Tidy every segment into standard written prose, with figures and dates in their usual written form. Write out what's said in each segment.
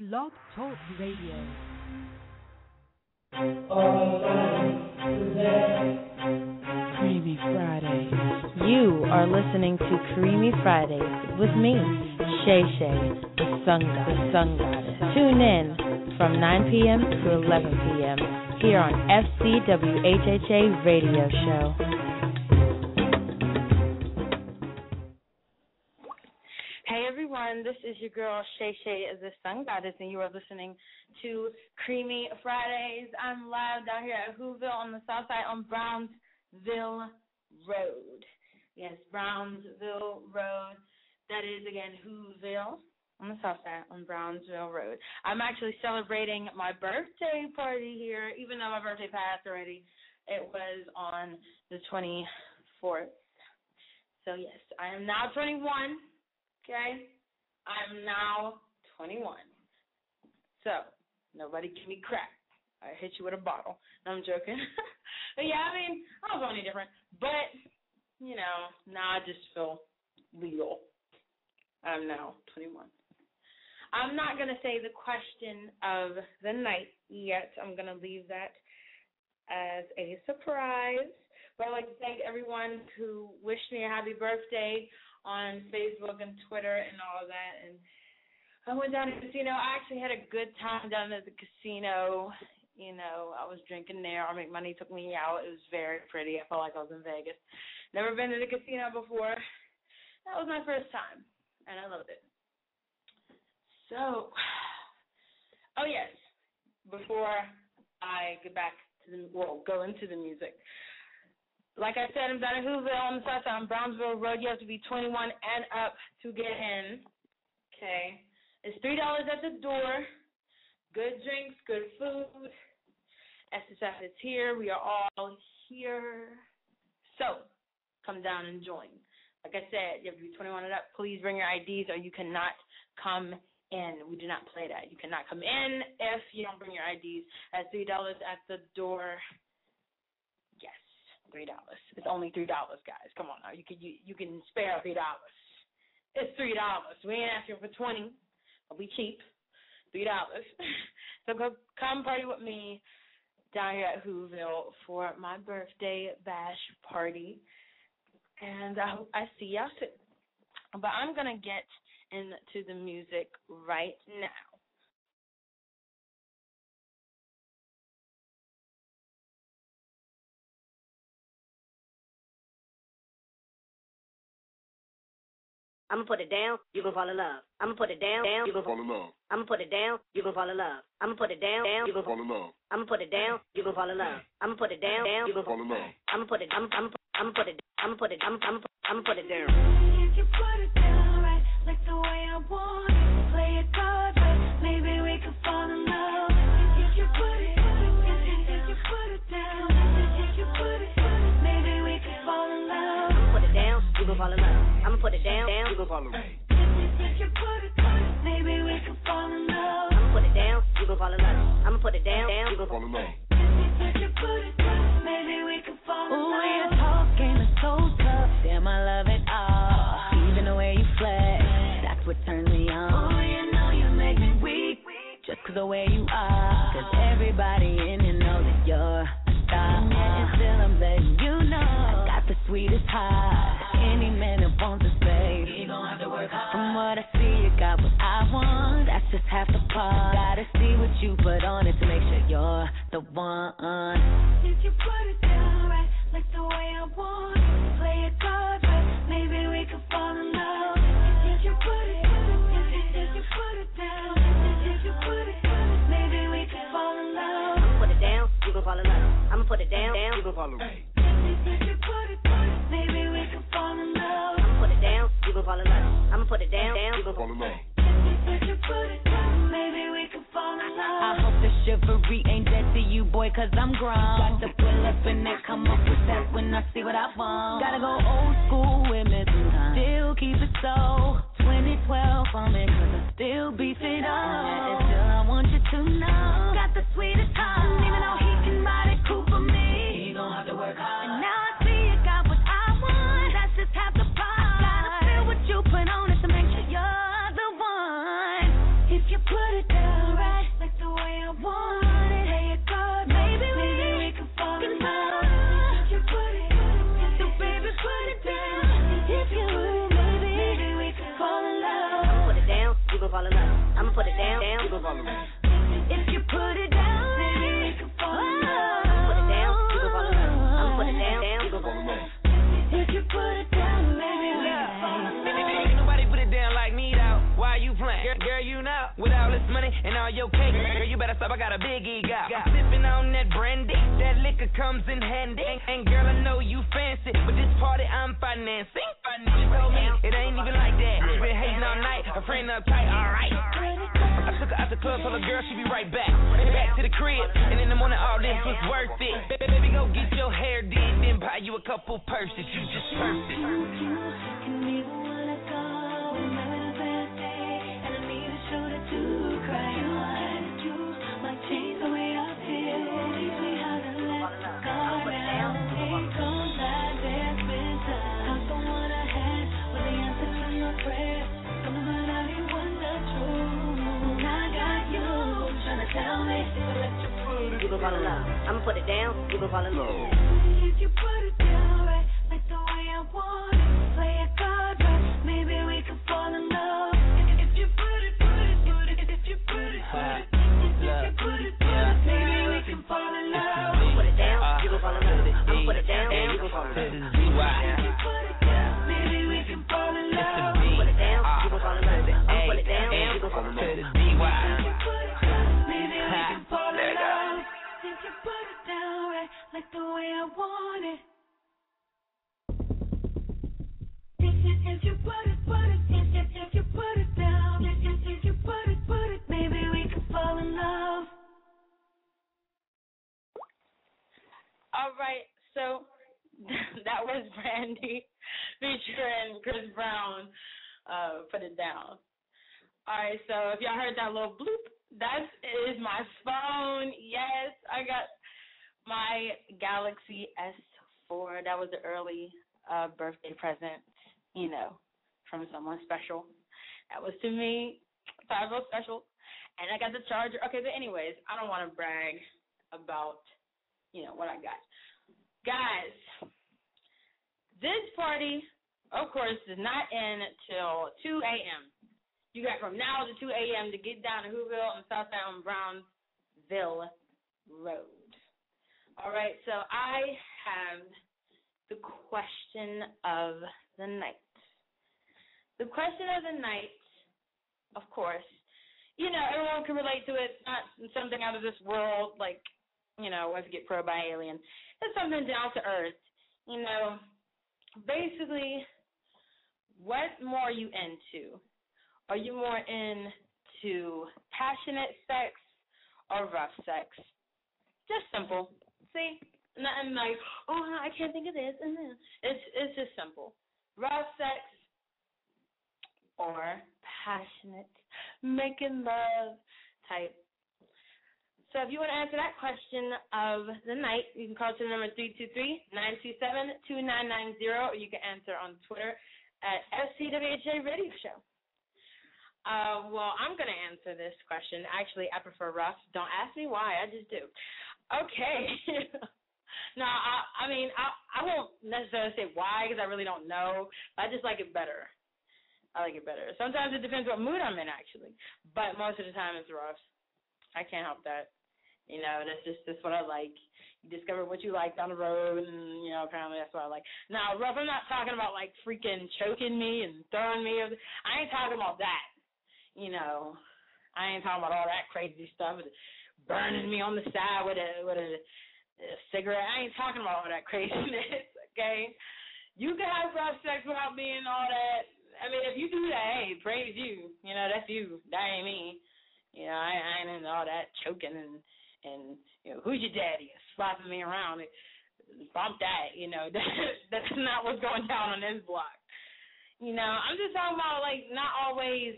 Blog Talk Radio. Creamy Fridays. You are listening to Creamy Fridays with me, Shay Shay, the Sun Goddess. Tune in from 9 p.m. to 11 p.m. here on FCWHHA Radio Show. Hey everyone, this is your girl Shay Shay, the Sun Goddess, and you are listening to Creamy Fridays. I'm live down here at Whoville on the south side on Brownsville Road. Yes, Brownsville Road. That is, again, Whoville on the south side on Brownsville Road. I'm actually celebrating my birthday party here, even though my birthday passed already. It was on the 24th. So, yes, I am now 21. Okay, I'm now 21. So, nobody give me crap. I hit you with a bottle. No, I'm joking. But yeah, I mean, I was only different. But, you know, now I just feel legal. I'm now 21. I'm not going to say the question of the night yet. I'm going to leave that as a surprise. But I'd like to thank everyone who wished me a happy birthday on Facebook and Twitter and all of that. And I went down to the casino. I actually had a good time down at the casino. You know, I was drinking there. Our money took me out. It was very pretty. I felt like I was in Vegas. Never been to the casino before. That was my first time, and I loved it. So, oh yes, before I get back to go into the music. Like I said, I'm down at Whoville on the south side on Brownsville Road. You have to be 21 and up to get in. Okay. It's $3 at the door. Good drinks, good food. SSF is here. We are all here. So, come down and join. Like I said, you have to be 21 and up. Please bring your IDs or you cannot come in. We do not play that. You cannot come in if you don't bring your IDs. At $3 at the door. Yes. $3. It's only $3, guys. Come on now. You can spare $3. It's $3. We ain't asking for 20. I'll be cheap. $3. So come party with me down here at Whoville for my birthday bash party. And I hope I see y'all soon. But I'm gonna get into the music right now. I'ma put it down, you gon' fall in love. I'ma put it down, you gon' fall in love. I'ma put it down, you gon' fall in love. I'ma put it down, you gon' fall in love. I'ma put it down, you gon' fall in love. I'ma put it down, you gon' fall in love. I'ma put it down. If you put it down right, like the way I want it, play it good, but maybe we could fall in love. If you put it down, if you put it, maybe we could fall in love. I'ma put it down, you gon' fall in love. I'ma put it down, you gon' fall in love. If you put it down, maybe we could fall in love. I'ma put it down, you gon' fall in love. I'ma put it down, you gon' fall in love. If you put it down, maybe we could fall in love. Ooh, your talk game is so tough. Damn, I love it all. Even the way you flex, that's what turns me on. Oh, you know you make me weak, just 'cause the way you are. 'Cause everybody in here knows that you're a star. And still I'm letting you know I got the sweetest heart. Any man that wants a space, you gon' have to work hard. From what I see, you got what I want. That's just half the part. Gotta see what you put on it to make sure you're the one. If you put it down right, like the way I want it, play it good, but maybe we could fall in love. If you put it down, if you put it, maybe we could fall in love. I'ma put it down, you gon' fall in love. I'ma put it down, you gon' fall in love. If you put it down, maybe we could fall in love. I'ma put it down, you gon' fall in love. I'ma put it down, you gon' fall in love. If you put it down, maybe we could fall in love. I hope the chivalry ain't dead to you, boy, 'cause I'm grown. Got to pull up and then come up with that when I see what I want. Gotta go old school with me sometimes. Still keep it so 2012 on me, 'cause I still beat it up. And still I want you to know, got the sweetest heart. Even though he can ride it cool for me, he gon' have to work hard. And now I see you got what I want. That's just half the part. Gotta feel what you put on it to make sure you're the one. If you put it down I'ma put it down, you gon' fall in love. If you put it down, maybe we can fall in love. Put it down, you gon' fall in love. I'ma put it down, you gon' fall in love. If you put it down, maybe we can fall in love. Ain't nobody put it down like me, though. Why you playing? Girl, you know, with all this money and all your cake, girl, you better stop, I got a big ego. I'm sipping on that brandy, that liquor comes in handy. And girl, I know you fancy, but this party I'm financing. She told me it ain't even like that. She been hating all night, her friend uptight, alright. I took her out the club, told her girl she be right back. Back to the crib, and in the morning all this was worth it. Baby, go get your hair did, then buy you a couple purses. You just perfect. And even when I go, I'm having a bad day, and I need a shoulder to cry on. You might change the way I feel. Teach me how to let go now. Ain't gonna lie, there's been times I'm the one I had with the answer to my prayer. Something about how you want the truth. I got you trying to tell me you gon' fall in love. I'ma put it down, you gon' fall in love. If you put it down right, like the way I want it, play a card right, maybe we can fall in love. If you put it, if you put it, maybe we can fall in love. Put it down, you gon' fall in love. I'ma put it down, you gon' fall in love. If you put it down, maybe we can fall in love. Put it down, you gon' fall in love. I'ma put it down, you gon' fall in love. If you put it down, maybe we can fall in love. If you put it down right, like the way I want it. If you put it, if you put it down, if you put it, maybe we can fall in love. All right, so that was Brandy featuring Chris Brown. Put it down. All right, so if y'all heard that little bloop, that is my phone. Yes, I got my Galaxy S4. That was the early birthday present, you know, from someone special. That was to me. So I feel special. And I got the charger. Okay, but anyways, I don't want to brag about, you know, what I got. Guys, this party, of course, is not in till 2 a.m. You got from now to 2 a.m. to get down to Whoville and Southside on Brownsville Road. All right, so I have the question of the night. The question of the night, of course, you know, everyone can relate to it. It's not something out of this world, like, you know, let's get probed by an alien. It's something down to earth. You know, basically, what more are you into? Are you more into passionate sex or rough sex? Just simple. See? Nothing like, oh, I can't think of this. It's just simple. Rough sex or passionate, making love type. So if you want to answer that question of the night, you can call to the number 323-927-2990, or you can answer on Twitter at FCWHA Radio Show. Well, I'm going to answer this question. Actually, I prefer rough. Don't ask me why. I just do. Okay. No, I mean, I won't necessarily say why because I really don't know. I just like it better. I like it better. Sometimes it depends what mood I'm in, actually. But most of the time it's rough. I can't help that. You know, that's what I like. You discover what you like down the road, and, you know, apparently that's what I like. Now, rough, I'm not talking about, like, freaking choking me and throwing me. I ain't talking about that. You know, I ain't talking about all that crazy stuff, burning me on the side with a cigarette. I ain't talking about all that craziness, okay? You can have rough sex without being all that. I mean, if you do that, hey, praise you. You know, that's you. That ain't me. You know, I ain't into all that choking and you know, who's your daddy? Slapping me around. Bump that, you know. That's not what's going down on this block. You know, I'm just talking about, like, not always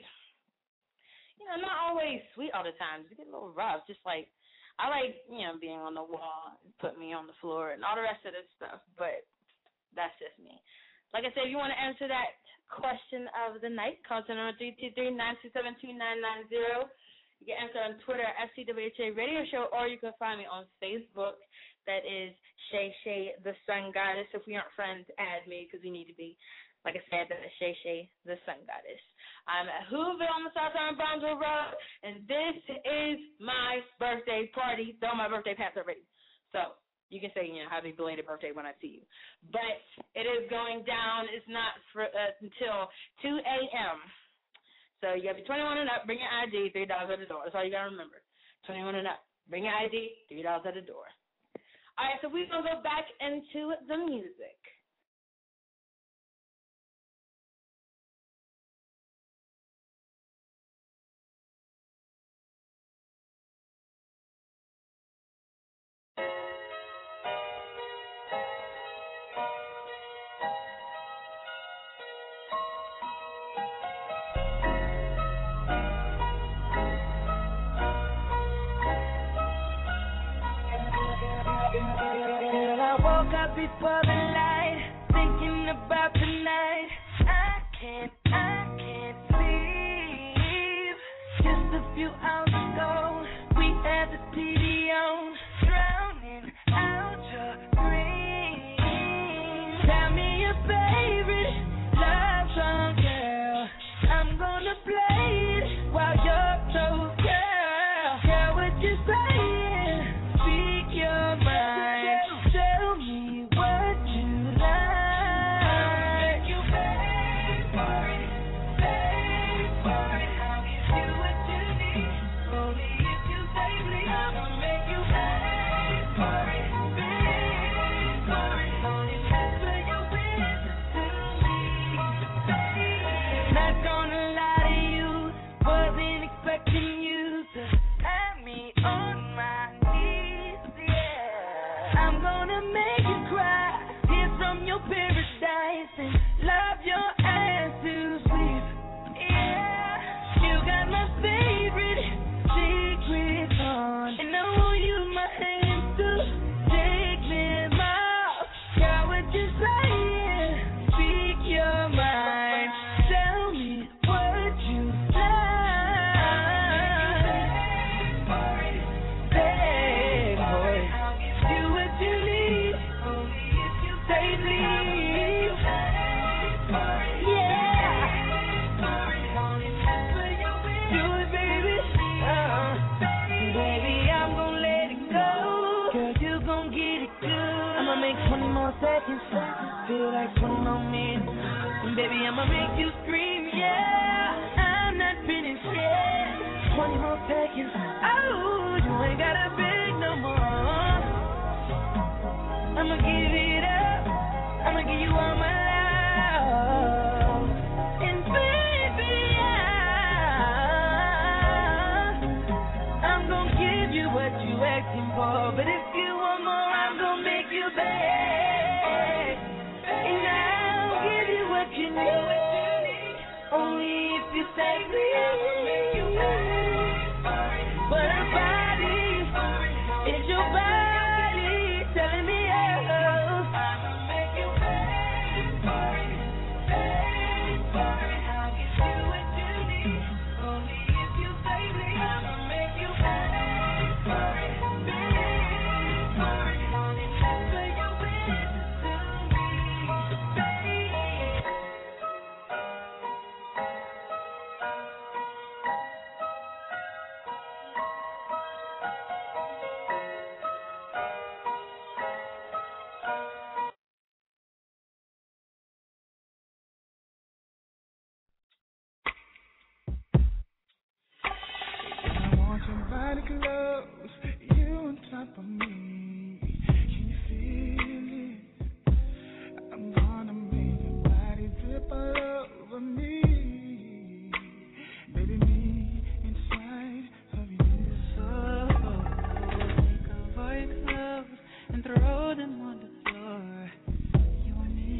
sweet all the time. Just get a little rough. Just like, I like, you know, being on the wall, put me on the floor, and all the rest of this stuff. But that's just me. Like I said, if you want to answer that question of the night, call to number 323-927-2990. You can answer on Twitter at FCWHA Radio Show, or you can find me on Facebook. That is Shay Shay, the Sun Goddess. If we aren't friends, add me because we need to be. Like I said, that is Shay Shay, the Sun Goddess. I'm at Whoville on the South Side of Brownsville Road, and this is my birthday party. Throw my birthday pants are ready. So you can say, happy belated birthday when I see you. But it is going down. It's not until 2 a.m. So you got to be 21 and up. Bring your ID, $3 at the door. That's all you got to remember. 21 and up. Bring your ID, $3 at the door. All right, so we're going to go back into the music. Before the light, thinking about tonight. I can't sleep. Just a few hours ago, we had the TV on, drowning out your dreams. Tell me your favorite love song, girl. I'm gonna play it while you're close, girl. Girl, what you saying? Speak your mind. Tell me what you like. You pay for it, I'll give you what you need. Only if you say please, I'ma make you pay for it, Only answer your business to me, Not gonna lie to you, wasn't expecting you to have me on my knees, yeah. I'm gonna make you cry, hear from your paradise, and love your ass to sleep. Yeah, you got my favorite secrets on, and I will use my hands to take them off. Girl, what you saying? Speak your mind. Tell me what you like. Beg for it. I'll give you what you need. Only if you say please. Yeah. Do it, baby. Baby, I'm gonna let it go. Girl, you gon' get it good. I'ma make 20 more seconds feel like 20 more minutes. And baby, I'ma make you scream, yeah. I'm not finished yet. 20 more seconds. Oh, you ain't gotta beg no more. I'ma give it up. I'ma give you all my love. And baby, I'm gonna give you what you asking for. But if you want more, I'm gonna make you beg. And I'll give you what you need. Only if you say please. But our body is your body telling me oh. I'ma make you pay for it. I'll give you what you need. Only if you say please. I'ma make you pay for it. Only answer your business to me, baby. I want your body close, you on top of me. Can you feel it? I'm gonna make your body drip all over me. Baby, me inside of you. So take a boy clothes and throw them on the floor. You and me,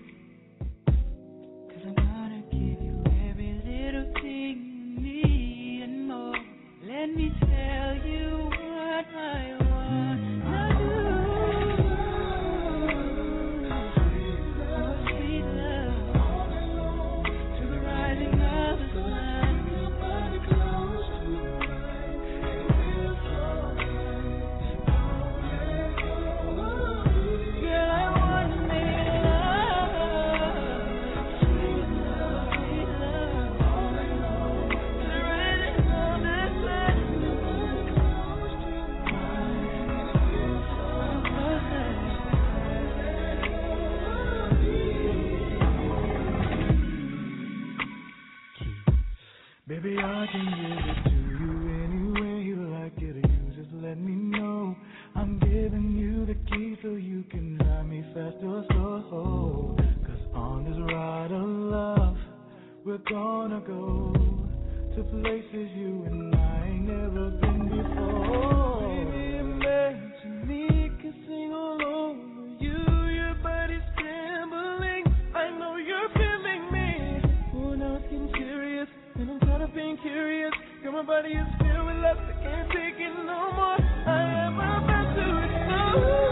'cause I'm gonna give you every little thing you need and more. Let me tell you what I want to do. Sweet love, to the rising of the sun. Your body close to mine, it feels so right. Don't let go. Girl, I wanna make love. Sweet love, left, I can't take it no more. I am about to explode.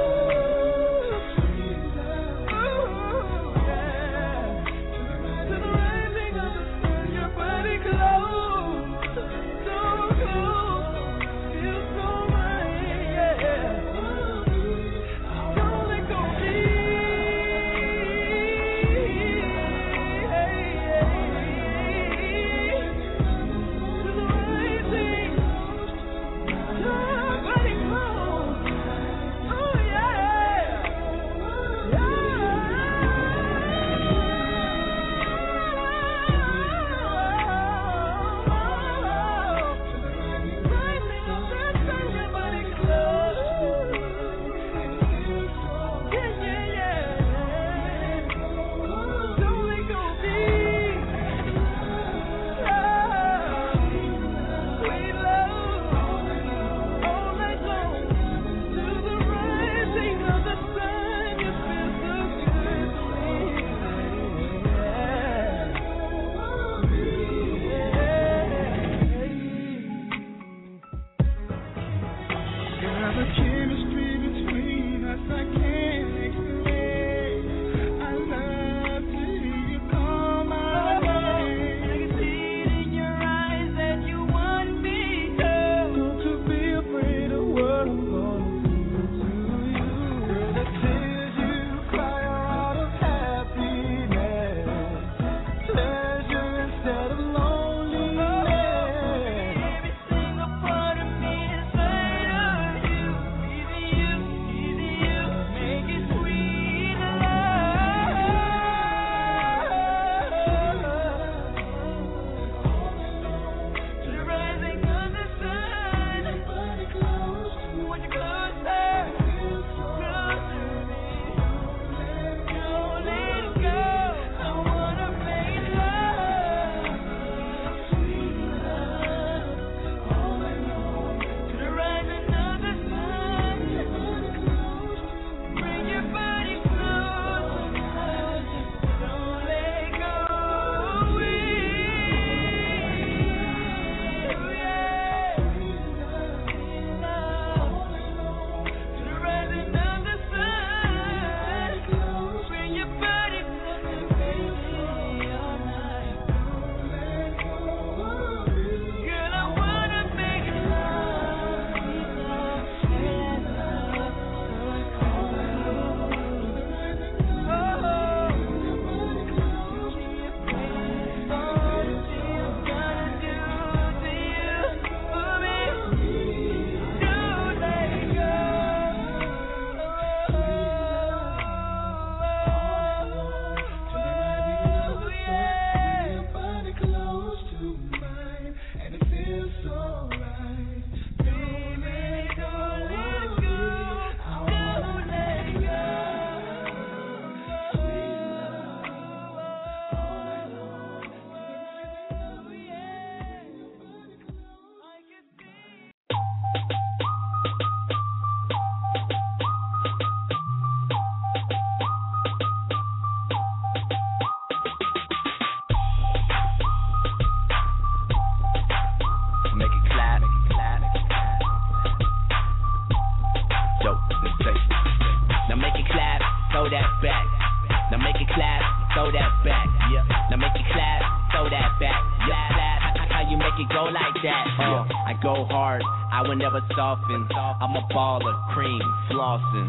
Soften. I'm a baller, cream, flossing.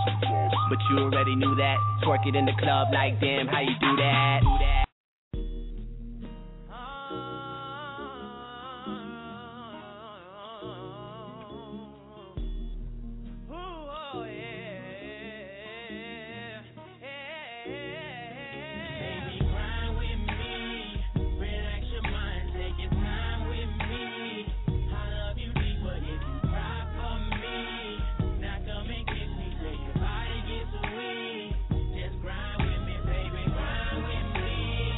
But you already knew that. Twerk it in the club like damn, how you do that? Just grind with me, baby, grind with me.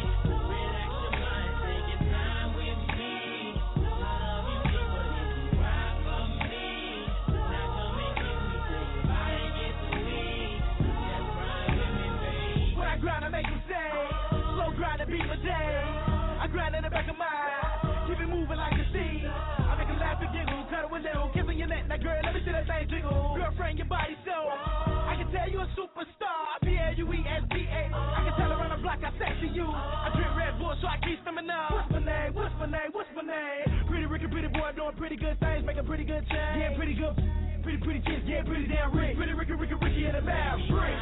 Doing pretty good things, making pretty good change. Yeah, pretty good, pretty kids, yeah, pretty damn rich. Pretty Ricky in the mouth, drink.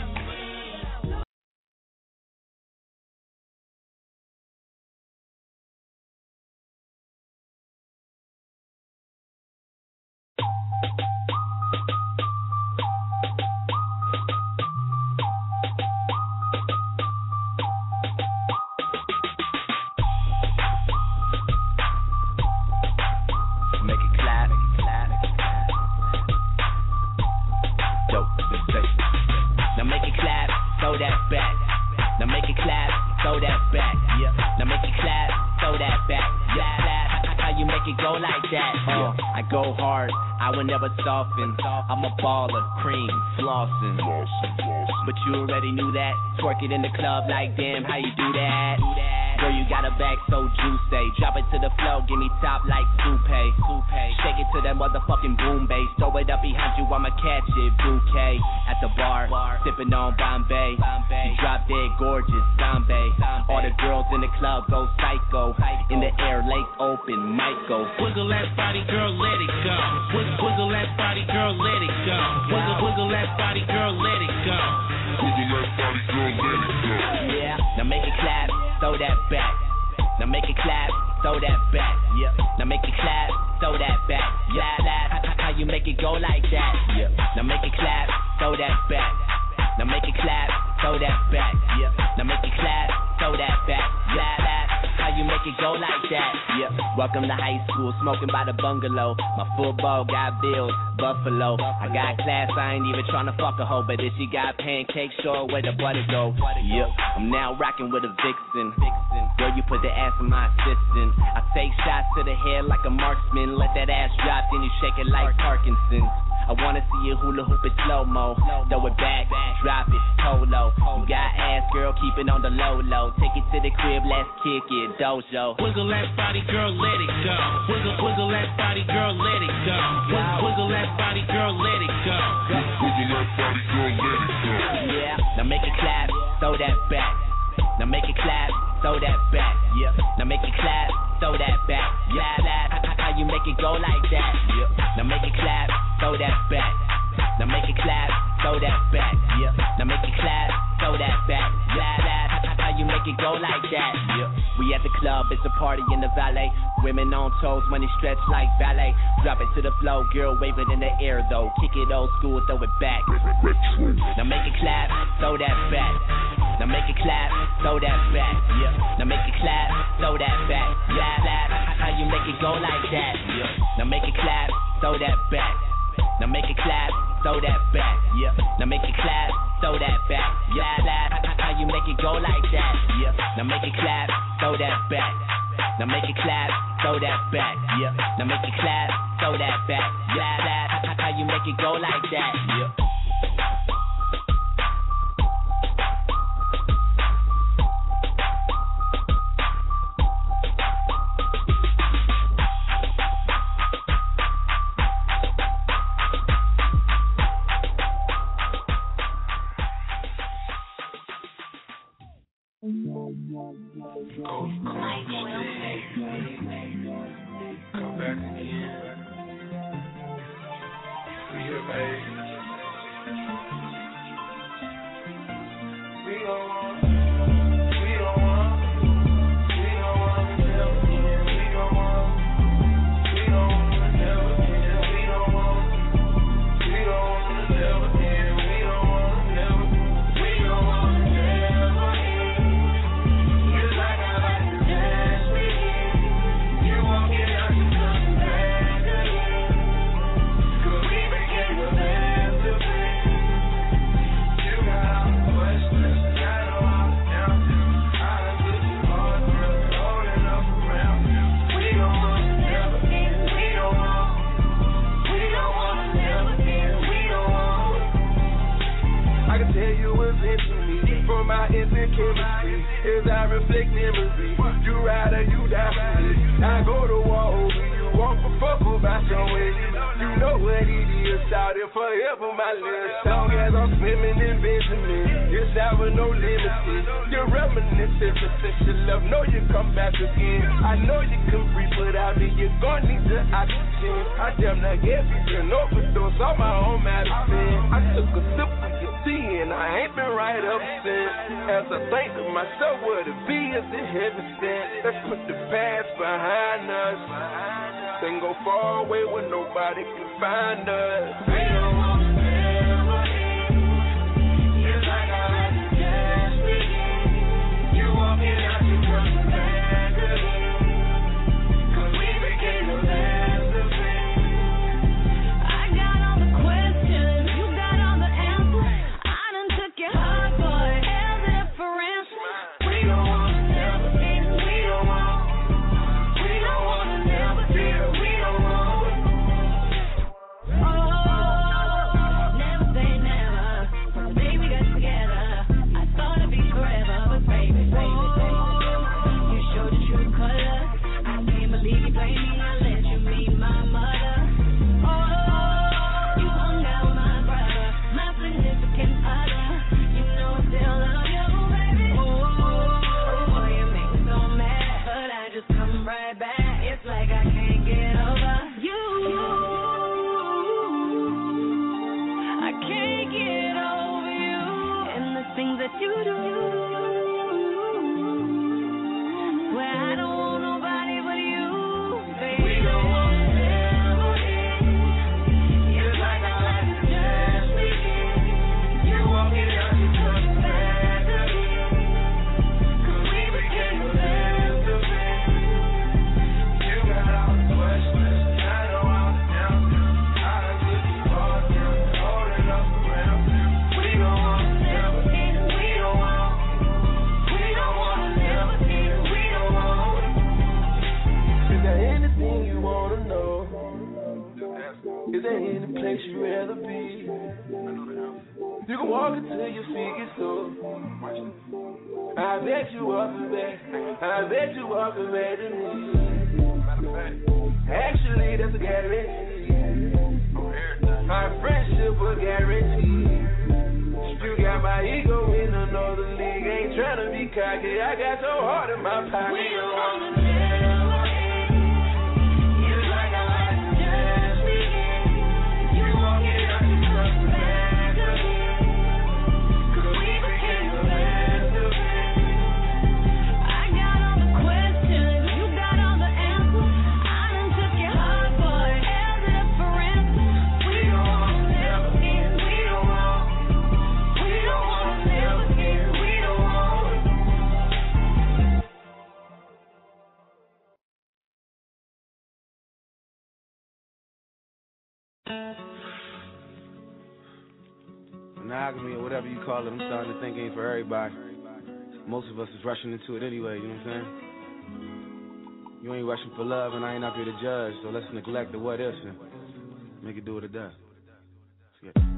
Soften. I'm a baller, cream, flossing. But you already knew that. Twerk it in the club like damn, how you do that? Girl, you got a back so juicy. Drop it to the floor, give me top like soupe. Shake it to that motherfucking boom bass. Throw it up behind you, I'ma catch it. Bouquet at the bar, sipping on Bombay. Drop dead gorgeous, zombie. All the girls in the club go psycho. In the air, legs open, might go. Wiggle that body, girl, let it go. Wiggle that body, girl, let it go. Wiggle that body, girl, let it go. Wiggle that body, girl, let it go. Yeah, now make it clap, throw that back. Now make it clap, throw that back. Yeah, now make it clap, throw that back. Yeah, how you make it go like that? Yeah, now make it clap, throw that back. Now make it clap, throw that back. Yeah, now make it clap, throw that back. Yeah, how you make it go like that? Yeah, welcome to high school, smoking by the bungalow. My football got bills, Buffalo. I got class, I ain't even tryna fuck a hoe, but if she got pancakes, show her where the butter go. Yeah, I'm now rocking with a vixen. Girl, you put the ass in my assistant. I take shots to the head like a marksman. Let that ass drop, then you shake it like Parkinson's. I wanna see you hula hoop it slow-mo. Throw it back, drop it, polo. You got ass, girl, keep it on the low-low. Take it to the crib, let's kick it, dojo. Wiggle that body, girl, let it go. Wiggle that body, girl, let it go. Wiggle that body, girl, let it go. Wiggle that body, girl, let it go. Yeah, now make it clap, throw that back. Now make it clap, throw that back. Yeah, now make it clap, throw that back. Yeah, how you make it go like that? Yeah, now make it clap, throw that back. Now make it clap, throw that back. Yeah, now make it clap, throw that back. Yeah, how you make it go like that? Yeah, we at the club, it's a party in the valet. Women on toes, money stretched like ballet. Drop it to the floor, girl, wave it in the air though. Kick it old school, throw it back. Now make it clap, throw that back. Now make it clap, throw that back. Yeah, now make it clap, throw that back. Yeah, how you make it go like that? Yeah, now make it clap, throw that back. Now make it clap, throw that back. Yeah, now make it clap, throw that back. Yeah, how you make it go like that? Yeah, now make it clap, throw that back. Now make it clap, throw that back. Yeah, now make it clap, throw that back. Yeah, how you make it go like that? Yeah. Come back again. We here, baby. We don't want to never again. We don't want to never again. We don't want to never again. We don't want to never again. Just like I like to dance with you. You won't get out to come back again. 'Cause we became a masterpiece. You got all the questions, I know I was down to. I done took you hard, really holding up around you. We don't want to never end. We don't want to never end. We don't want. I can tell you what's into me from our instant chemistry. As I reflect memory, you ride or you die for me. I go to war over you, walk for fuck over about your way. You know what it is, shout it forever, my little song. As I'm swimming in Benjamin, it's out with no limits. You're reminiscent, since you love, know you come back again. I know you can breathe without me, you're gonna need the oxygen. I damn near gave you an overdose on my own medicine. I took a sip of your tea and I ain't been right up since. As I think to myself, what it be is the heaven sent. Let's put the past behind us. Then go far away where nobody can find us. We don't wanna never end. It's like I had to just begin. You walking out, you coming back again. 'Cause we became the best of friends. I got all the questions, you got all the answers. I done took your heart, boy, held it up for ransom. We don't wanna never end. We don't wanna never feel. We don't want. Never say never. From the day we got together, I thought it'd be forever, but baby, you showed your true colors. I can't believe you played me. I let you meet my mother. You hung out with my brother, my significant other. You know I still love you, baby. Boy, you make me so mad, but I just come right back. It's like I can't get over you. I can't get over you and the things that you do. Where I don't want nobody but you, baby. We don't wanna never end. It's like I had to just begin. You walking out, you coming back again. 'Cause we became the best of friends. You got all the questions, I know all the answers. I done took you far down, holding up around. We don't wanna never end. We don't wanna never end. We don't want. Is there anything you wanna know? Is there any place you'd rather be? You can walk until your feet get sore. I bet you walking back. I bet you walking back to me. Actually, that's a guarantee. My friendship will guarantee. You got my ego in another league. Ain't tryna be cocky. I got your heart in my pocket. We don't wanna never end. It's like I had to just begin. You walking out, you coming back again. 'Cause we became the best of friends. I got all the questions, you got all the answers. I done took your heart, boy, held it up for ransom. We don't wanna never end. We don't wanna never end. We don't want. Monogamy or whatever you call it, I'm starting to think ain't for everybody. Most of us is rushing into it anyway, you know what I'm saying? You ain't rushing for love and I ain't up here to judge, so let's neglect the what ifs and make it do what it does. Let's get it.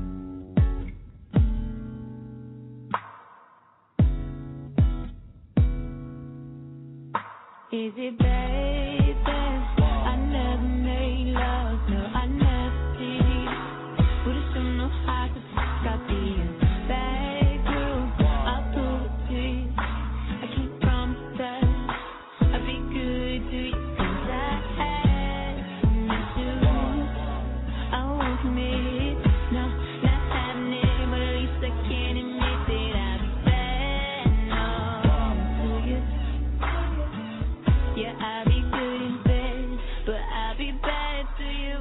Is it baby? I never made love, no, I never did. Would've shown no how to fuck up being bad girl. I'll pull the teeth. I can't promise that I'll be good to you, 'cause I had to. I won't commit, no, not happening, but at least I can admit that I'll be bad, no, to you. Yeah, I'll be good in bed, but I'll be bad to you.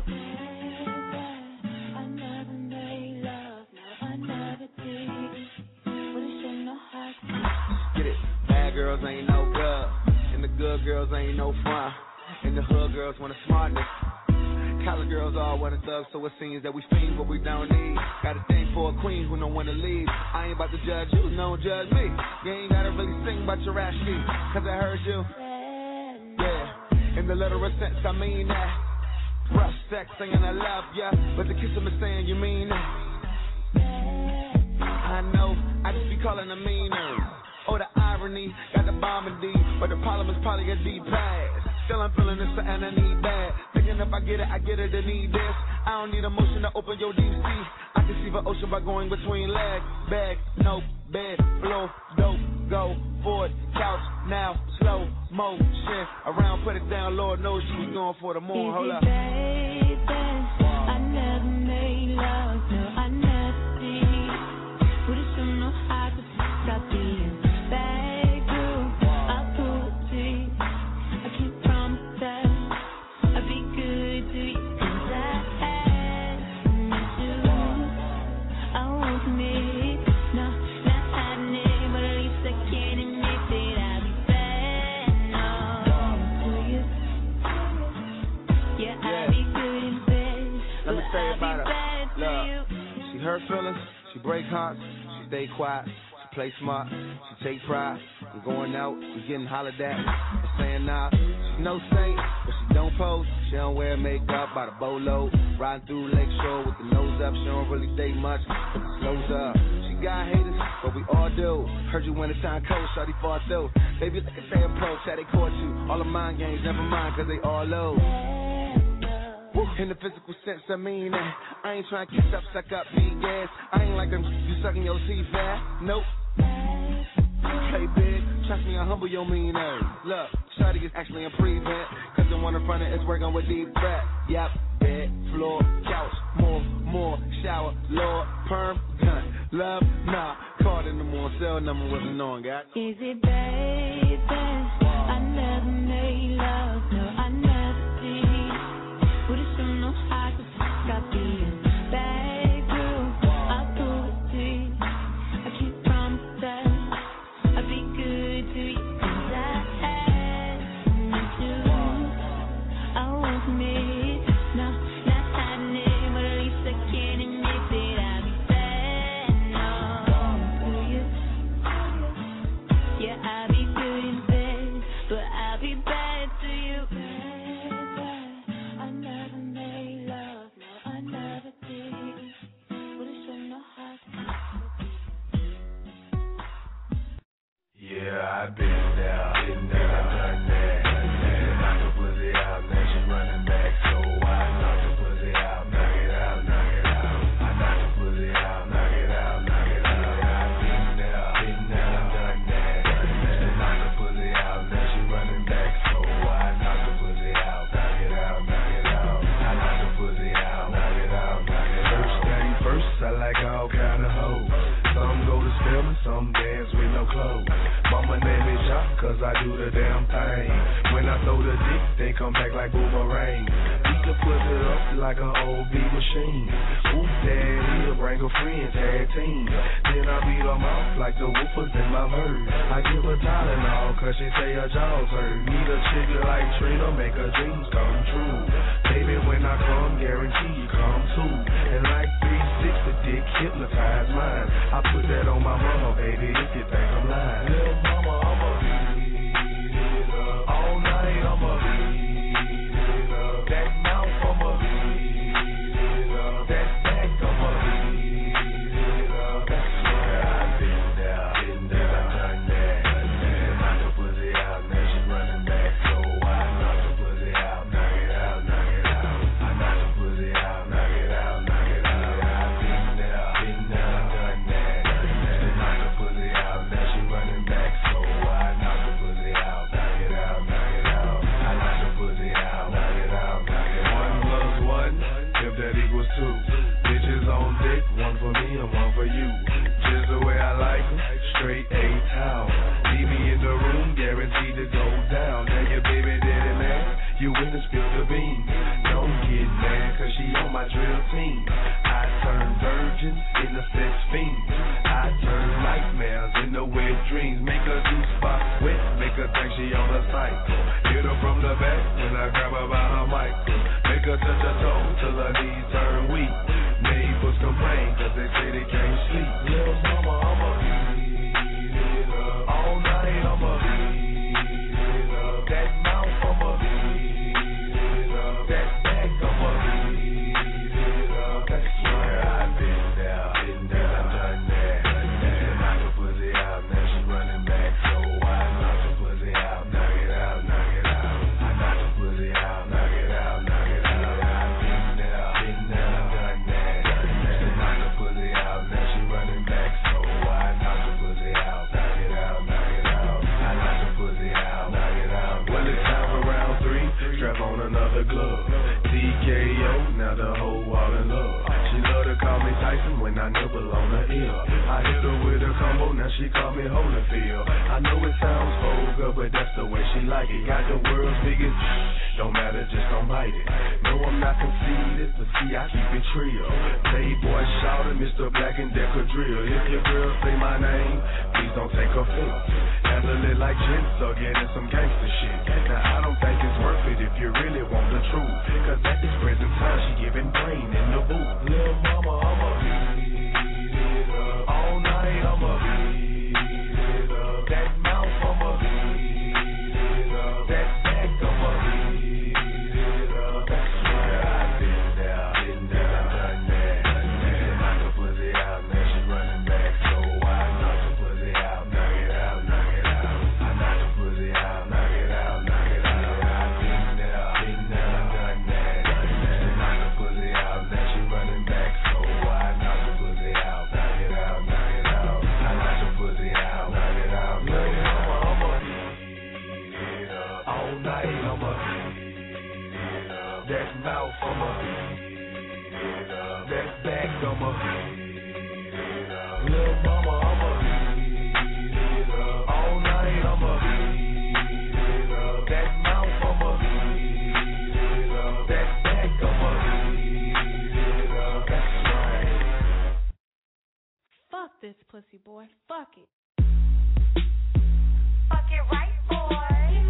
I never made love, no, I never did. Would've shown no heart. Get it? Bad girls ain't no good, and the good girls ain't no fun. And the hood girls want a smartness. College girls all want a thug, so it seems that we fiend what we don't need. Got a thing for a queen who don't want to leave. I ain't about to judge you, no, judge me. You ain't gotta really sing about your ass sheet, 'cause I heard you. Yeah, in the literal sense, I mean that. Rough sex saying I love ya, but the kissing is saying you mean that. I know, I just be calling them meaner. Oh, the irony, got the bomb in D, but the problem is probably a deep pass. Still I'm feeling this and I need that. Thinking if I get it, I need this. I don't need emotion to open your deep sea. I can see the ocean by going between legs. Bag, no, bed, floor, dope, go, forward, couch, now, slow motion. Around, put it down, Lord knows you was going for the moon. Hold up. Baby, I never made love, no, I never did. But it's still know how to stop being bad girl. I pull the teeth. I can't promise that I'll be good to you. 'Cause I had you. I won't commit, no, not happening. But at least I can admit that I'll be bad, no, to you. Yeah, I'll be good in bed. Let me but tell you I'll be about her. bad to you. Look, she hurt feelings, she break hearts, she stay quiet, she play smart, she take pride in going out and getting hollered at and saying nah. She no saint, but she don't pose. She don't wear makeup by the bolo. Riding through Lakeshore with the nose up. She don't really say much, but it slows up. She got haters, but we all do. Heard you when the time cold, shawty fought through. Baby, look at they approach, how they caught you. All the mind games, never mind, cause they all low. In the physical sense, I mean that. I ain't trying to kiss up, suck up, be gas. I ain't like them, you sucking your teeth fat. Nope. Play big, trust me, I humble your mean ass. Look, shawty is actually a prevent. Cause the one in front of it's working with deep breath. Yep, bed, floor, couch, more, shower, Lord, perm, gun, love, nah. Card in the morning, cell number wasn't on, got. Is it baby? I never made love, no, I never did. But it's still know how to stop being bad girl. I pull the teeth. I can't promise that I'll be good to you. 'Cause I had you. I won't commit, no, not happening. But at least I can admit that I'll be bad, no, to you. Yeah, I'll be good in bed, but I'll be bad to you. I never made love, no, I never did. But it's still know how to. Yeah, I've been there, done that. Knock the pussy out, now she running back. So I knock the pussy out, knock it out. I knock the pussy out, knock it out. I've been there, done that. Knock the pussy out, now she running back. So I knock the pussy out, knock it out. I knock the pussy out, knock it out. First thing first, I like all kind of hoes. Some go to spelling, some dance with no clothes. Mama name is Jock, cause I do the damn thing. When I throw the dick, they come back like boomerang. We can put it up like an old beat machine. Whoop daddy, bring a friend, tag team. Then I beat them off like the whoopers in my verse. I give her Tylenol, cause she say her jaws hurt. Need a chick like Trina, make her dreams come true. Baby, when I come, guarantee you come too. And like 360, dick hypnotize mine. I put that on my mama, baby, if you think I'm lying. Little mama, I'ma beat it up. All night, I'ma beat it up. That mouth, I'ma beat it up. That back, I'ma beat it up. That's where I've been there, done that. Knock the pussy out, now she running back. So I knock the pussy out, knock it out. I knock the pussy out, knock it out. I've been there, done that. Knock the pussy out, now she running back. So I knock the pussy out, knock it out. I knock the pussy out, knock it out. 1 plus 1, if that equals 2. Bitches on dick, one for me and one for you. Just the way I like 'em, straight A-town. Leave me in the room, guaranteed to go down. Now your baby daddy man, you witness spill the beans. Don't get mad, cause she on my drill team. I turn virgin in the sex fiend. I turn nightmares into wet dreams. Make her do spots wet, make her think she on a cycle. Hit her from the back when I grab her by her mic. Make her touch her toes till her knees turn weak. Neighbors complain cause they say they can't sleep. Little mama, I'ma beat it up. All night, I'ma beat it up. That mouth, I'ma beat it up. That back, I'ma beat it up. That's where I've been there, done that. Knock the pussy out, now she running back. So I knock the pussy out, knock it out. I knock the got the whole wall in love. She love to call me Tyson when I nibble on her ear. I hit her with a combo, now she call me Holyfield. I know it sounds vulgar, but that's the way she like it. Got the world's biggest, don't matter, just don't bite it. No, I'm not conceited, but see, I keep it trio. Playboy shouter, Mr. Black and Decker Drill. If your girl say my name, please don't take offense. Handle it like gents or get in some gangster shit. Now, I don't think it's worth it if you really want the truth. Cause at this present time, she giving brain in the booth. Little mama, I'ma beat it up. All night, I'ma beat it up. That mouth, I'ma beat it up. That back, I'ma beat it up. Yeah, I've been there, done that. Knock the pussy out, now she running back. So I knock the pussy out, knock it out, knock it out. I knock the pussy out, knock it out, knock it out. I've been there, done that. Knock the pussy out, now she running back. So I knock the pussy out, knock it out, knock it out. I knock the pussy out, knock it out, knock it out. I'ma beat it up. All night, I'ma beat it up. That mouth, I'ma beat it up. That back, I'ma beat it up. Little mama, I'ma beat it up. All night, I'ma beat it up. That mouth, I'ma beat it up. That back, I'ma beat it up. That's right. Fuck this pussy, boy. Fuck it. Fuck it right, boy.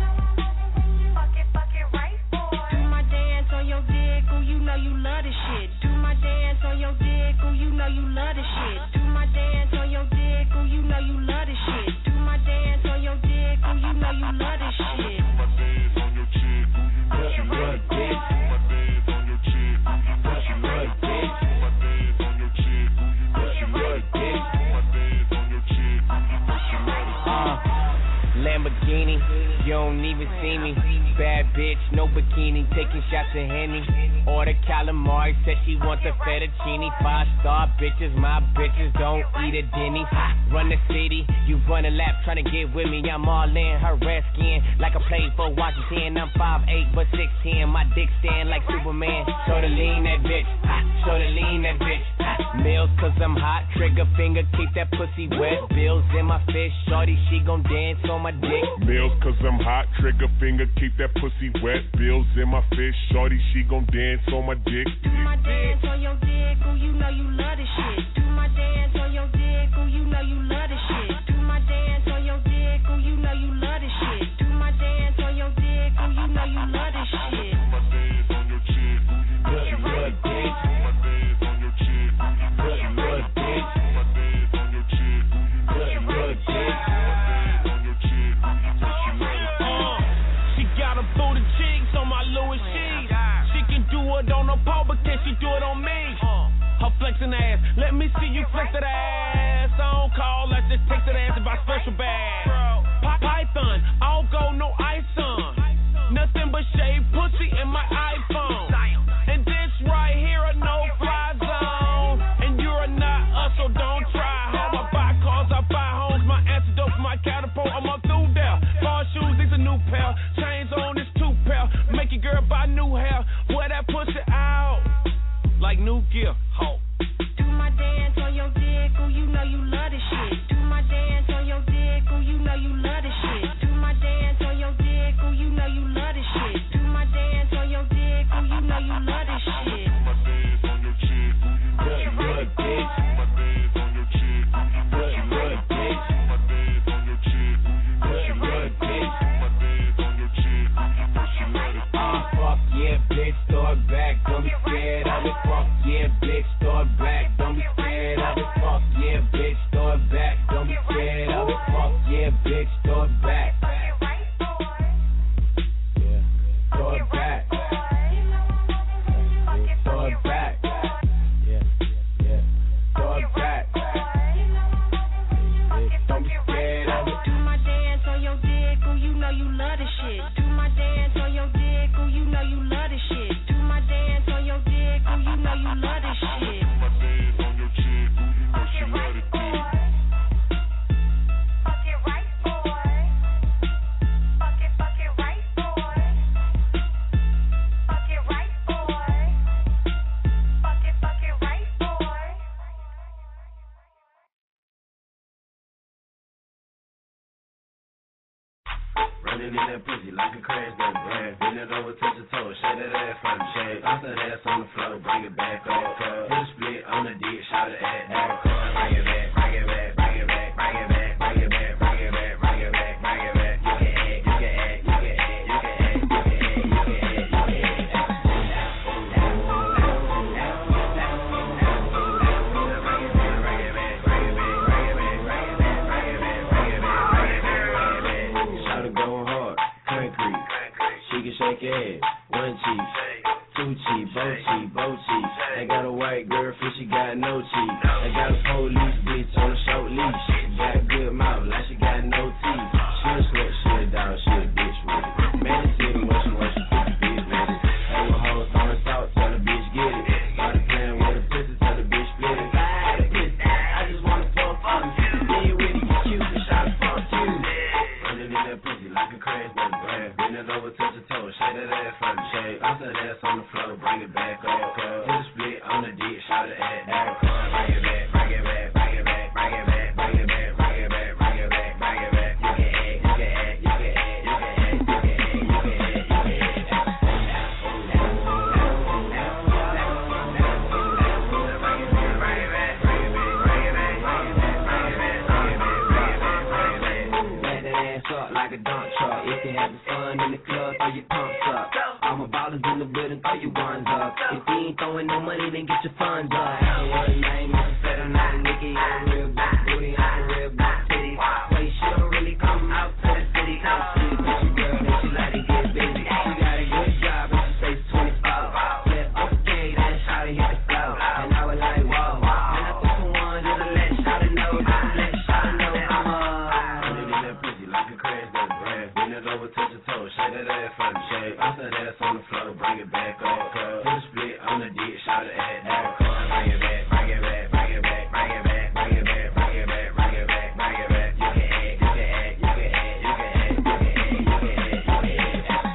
Fuck it right, boy. Do my dance on your dick, ooh, you know you love this shit. Do my dance on your dick, ooh, you know you love this shit. Do my dance on your dick, ooh, you know you love this shit. Do my dance on your dick, ooh, you know you love this shit. My dance on your chick, ooh, you know she love dick. My dance on your chick, ooh, you know she love dick. My dance on your chick, ooh, you know she love dick. My dance on your chick, ooh, you know she love dick. Lamborghini, you don't even see me. Bad bitch, no bikini, taking shots of Henny. Order calamari, said she want the fettuccine. 5-star bitches, my bitches don't eat at Denny's. Run the city, you run a lap, tryna get with me. I'm all in her red skin, like I played for Washington. I'm 5'8", but 6'10", my dick stand like Superman. Show the lean that bitch, show the lean that bitch. Mills, cause I'm hot, trigger finger, keep that pussy wet. Bills in my fist, shorty, she gon' dance on my dick. Mills, cause I'm hot, trigger finger, keep that pussy wet. Bills in my fist, shorty, she gon' dance on my dick. Do my dance on your dick, ooh, you know you love this shit. Do my dance on your dick, ooh, you know you love this shit. Do my dance on your dick, ooh, you know you love this shit. Do my dance on your dick, ooh, you know you love this shit. My dance on your chick, ooh, you know she love dick. My dance on your chick, ooh, you know she love dick. My dance on your chick, ooh, you know she love dick. She got a booty cheeks on my Louis sheets. She can do it on her pole, but can she do it on me? Her flexing ass, let me see you flex that ass. I don't call, let's just take that ass and buy special bags. Python, all gold, no ice on. Nothing but shaved pussy in my iPhone. And this right here a no-fly zone. And you're not us, so don't try. Home, I buy cars, I buy homes. My antidote for my catapult, I'm up through there. Bar shoes, these a new pair. Chains on, this 2 pair. Make your girl buy new hair. Wear that pussy out like new gear. Ho. Do my dance on your dick, ooh, you know you love this shit. Do my dance on your dick, ooh, you know you love this shit. Do my dance on your dick, ooh, you know you love this shit. Do my dance on your dick, ooh, you know you love this shit. My dance on your chick, ooh, you know she love dick. My dance on your chick, ooh, you know she love dick. My dance on your chick, ooh, you know she love dick. My dance on your chick, ooh, you know she love it. Fuck yeah, bitch, throw it back, don't be scared of it. Fuck yeah, bitch, throw it back, don't be scared of it. Fuck yeah, bitch, throw it back, don't be scared of it. Fuck yeah, bitch, throw it back. Yeah, throw it back. Throw it back. Yeah, yeah, throw it back. Don't be scared of it. Do my dance on your dick, ooh, you know you love this shit. Do my dance on your dick, ooh, you know you love this shit. Do my dance on your dick, ooh, you know you love this shit. My dance on your chick, ooh, you know she love it. Fuck it right, boy. Running in that pussy like a crash that brand. Bend it over, touch your toes, shake that ass from the shade. Bounce that ass on the floor, bring it back up. Hit a split on the dick, shout it at that. Bring it back, bring it back, bring it back, bring it back, bring it back, bring it back, bring it back, bring it back. You can act, you can act, you can act, you can act, you can act, you can act, you can act. Shake your head, one cheek, two cheek, both cheek. I got a white girlfriend, she got no cheek. I got a police bitch on a short leash. She got a good mouth, like she got no teeth. She a slut, she a dog, she a bitch with it. Man, it's in what she wants, she put the bitch with it. Hey, with hoes throwing salt, tell the bitch get it. Started playing with a pussy, tell the bitch split it. I just wanna fuck you. Then with it, you cute, and shot fuck you. Running in that pussy like a crash, that brand. Bend it over, touch your toes, shake that ass from the shade. Bounce that ass on the floor, bring it back up. Hit a split on the dick, shout it at that. Bring it back, bring it back, bring it back, bring it back, bring it back, bring it back, bring it back, bring it back. You can act, you can act, you can act, you can act, you can act, you can act, you can act. Like a dump truck. If you having fun in the club, throw your pumps up. All my ballers in the building, throw your ones up. If you ain't throwing no money, then get your funds up. I don't want a name, it's a federal name. Nicky, I'm a real big booty, I'm a real big titty. Wait, she don't really come out to the city. Come see the bitchy girl, and she like to get busy. She got a good job, and she stays 24. Said, okay, then shout hit the flow. And I was like, whoa. And I took someone to the left, shout it know, let shout it know I'm running in that pussy like a crash that brand. Bend it over, touch your toes, shake that ass from the shade. Bounce that ass on the floor, bring it back up. Hit a split on the dick, shout it at that. Bring it back, bring it back, bring it back, bring it back, bring it back, bring it back, bring it back, bring it back. You can act, you can act, you can act, you can act, you can act, you can act, you can act.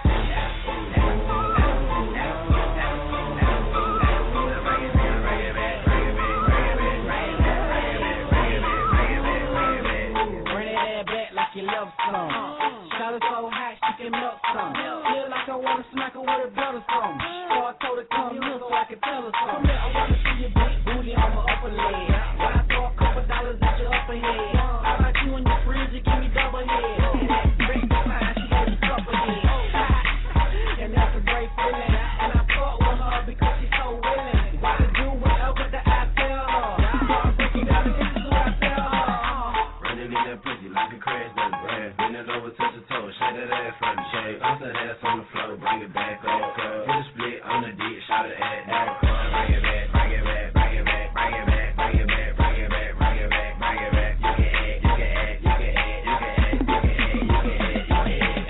You love some. Shot her so hot she can melt some. Feel like I wanna smack her where the brother's from. So I told her come here so I can tell her something. I wanna see your big booty on my upper leg. Why I throw a couple dollars at your upper head? How about you and your friends, you give me double head. And that drink behind, she gave me supper head. And that's a great feeling. And I fought with her because she's so willing. Why to do whatever that I tell her. So I break it down and this is what I tell her. Running in that pussy like a crash that brand. Bend it over, touch your toes, shake that ass from the shade. Bounce that ass on the floor, bring it back up. Hit a split on the dick, shout it at that. Bring it back, bring it back, bring it back, bring it back, bring it back, bring it back, bring it back, bring it back. You can act, you can act, you can act, you can act, you can act, you can act, you can act.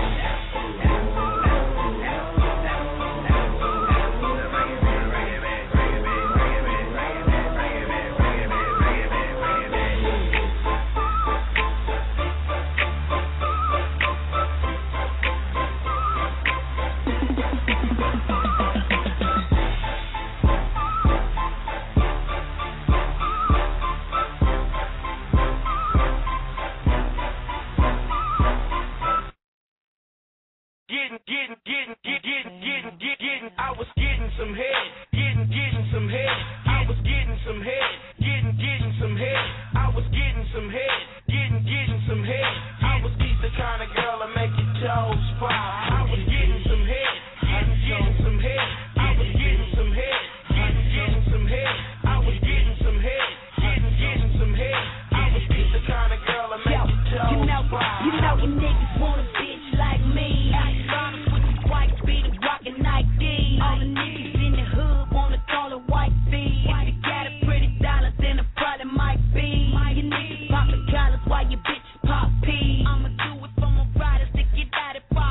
I was getting some head, getting some head. I was getting some head, getting some head. I was getting some head, getting some head. I was the kind of girl that make your toes pop. I was getting some head, getting some head. I was getting some head, getting some head. I was getting some head, getting some head. I was the kind of girl that make your toes pop. You know you niggas want a bitch like me. Bottles with the white beat and rockin' Nike. All the niggas in the hood wanna call it white feet. If you got a pretty dollar, then I probably might be. You niggas poppin' collars while your bitches pop peas. I'ma do it for my riders to get out of pop.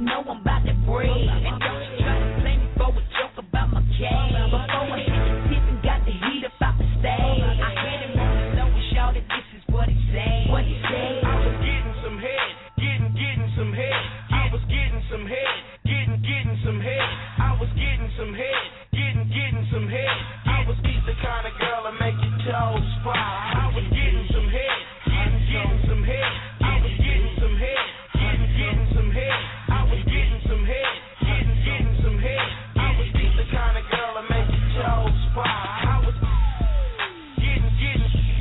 know I'm about to break. And don't you try to play me for a joke about my game. Before I hit the tip and got the heat up out the stage. I had him on the low and shouted, this is what he said. What he said. I was getting some head, getting some head. I was getting some head, getting some head. I was getting some head, getting some head. I was the kind of girl that make your toes fly. I was getting some head, getting some head. I was getting some head, getting some head. I was getting some head, getting some head. I was the kind of girl that make your toes fly. I was getting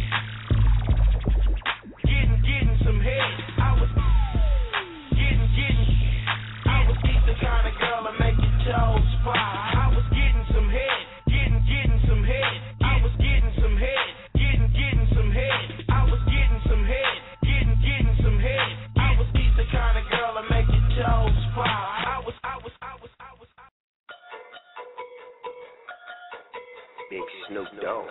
some head. I was the kind of girl that make your toes fly. I was getting some head, getting some head. I was getting some head, getting some head. I was getting some head, getting some head. I was the kind of girl that make your toes fly. I was. Big Snoop Dogg.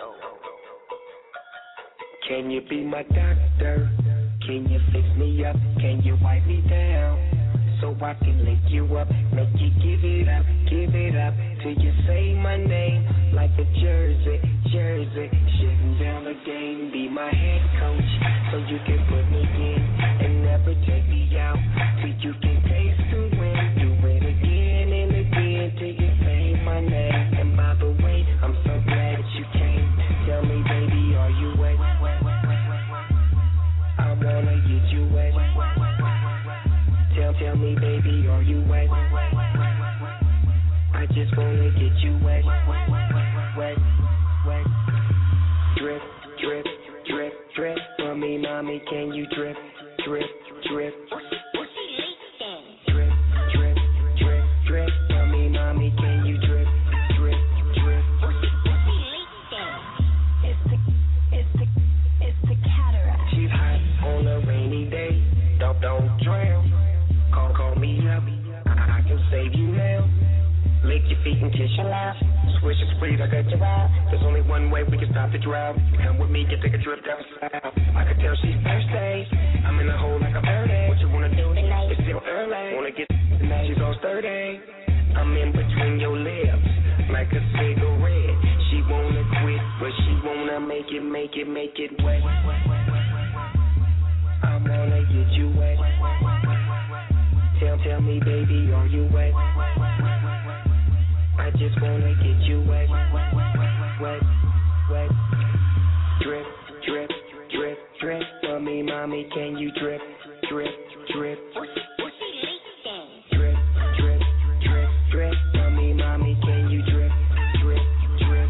Can you be my doctor? Can you fix me up? Can you wipe me down? So I can lick you up, make you give it up till you say my name like a jersey. Shutting down the game, be my head coach, so you can put me in and never take me out till you can taste the win. Do it again and again till you say my name. And by the way, I'm so glad that you came. Tell me, baby, are you wet? I wanna get you wet. Tell me, baby, are you wet? I just wanna get you wet. Drip, drip, drip, drip. For me, mommy, can you drip, drip, drip? Drip, drip, drip, drip. For me, mommy, can you drip, drip, drip? It's the cataract. She's hot on a rainy day. Don't drown. Call me up. I can save you now. Lick your feet and kiss your lips. Swish and squeeze, I got your eye. There's only one way we can stop the drought. Come with me, can take a trip down south. I can tell she's thirsty. I'm in the hole like a birdie. What you wanna do tonight? It's still early. Wanna get tonight? She's all sturdy. I'm in between your lips like a cigarette. She wanna quit, but she wanna make it wet. I wanna get you wet. Tell me, baby, are you wet? I just wanna get you wet. Drip, drip, drip, drip. For me, mommy, can you drip, drip, drip? Drip, drip, drip, drip. For me, mommy, can you drip, drip, drip?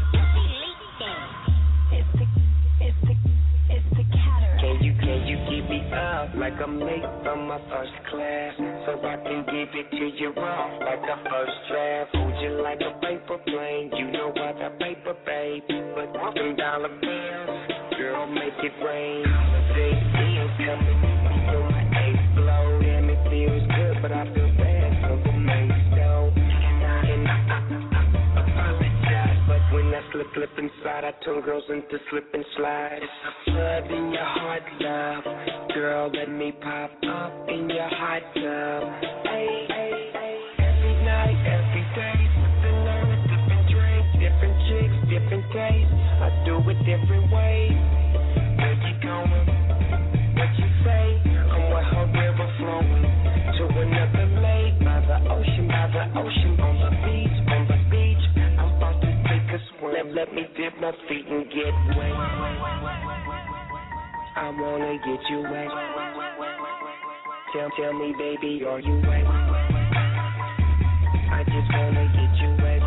It's the cataract. Can you give me up like I'm late from my first class, so I can give it to you raw like a first draft? Hold you like a paper plane, you know what a paper, babe. But them dollar bills, girl, make it rain. Holiday is coming, you know my ace blow. Damn, it feels good, but I feel bad for the mace though. And I apologize, but when I slip inside, I turn girls into slip and slide. It's a flood in your heart, love. Girl, let me pop up in your hot tub. Ay, ay, ay. Every night, every day, something learn a different drink, different chicks, different tastes. I do it different ways. Where you going? What you say? I'm with her river flowing to another lake by the ocean, on the beach. I'm about to take a swim. Let me dip my feet and get wet. I wanna get you wet. Tell me, baby, are you wet? I just wanna get you wet.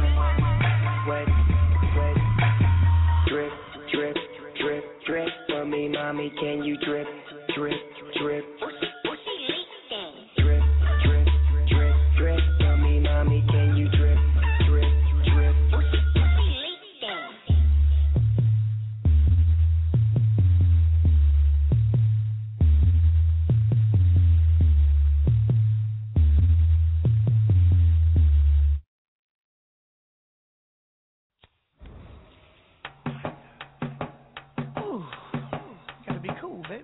Drip, drip, drip, drip. For me, mommy, can you drip, drip, drip? Drip, drip, drip, drip. For me, mommy, can you drip, drip, drip? Gotta be cool, baby.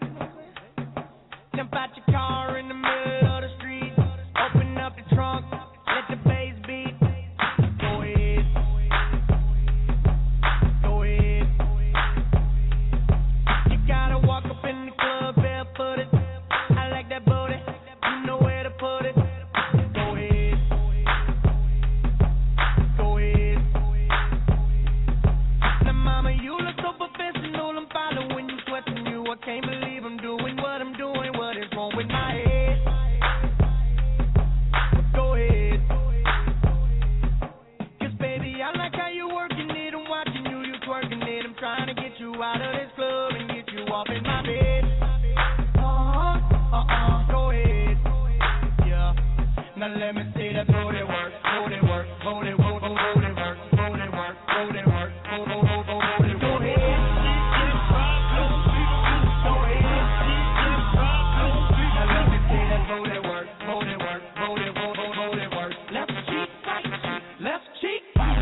up the trunk, let the bass beat. Go ahead. Go ahead. You gotta walk up in the club barefooted. I like that booty. You know where to put it. Go ahead. Go ahead. Now, mama, you look so professional. I'm following you, sweating you. I can't believe I'm doing what I'm doing. What is wrong with my head? Go ahead. 'Cause baby, I like how you working it. I'm watching you, you twerking it. I'm trying to get you out of this club and get you off in my bed. Go ahead. Yeah. Now let me see that booty work, booty work, booty work, booty work, booty work, booty work, booty work, booty work. Go ahead. Go ahead. Now let me see that booty work, booty work, booty work, booty work. Left cheek, right cheek, left cheek.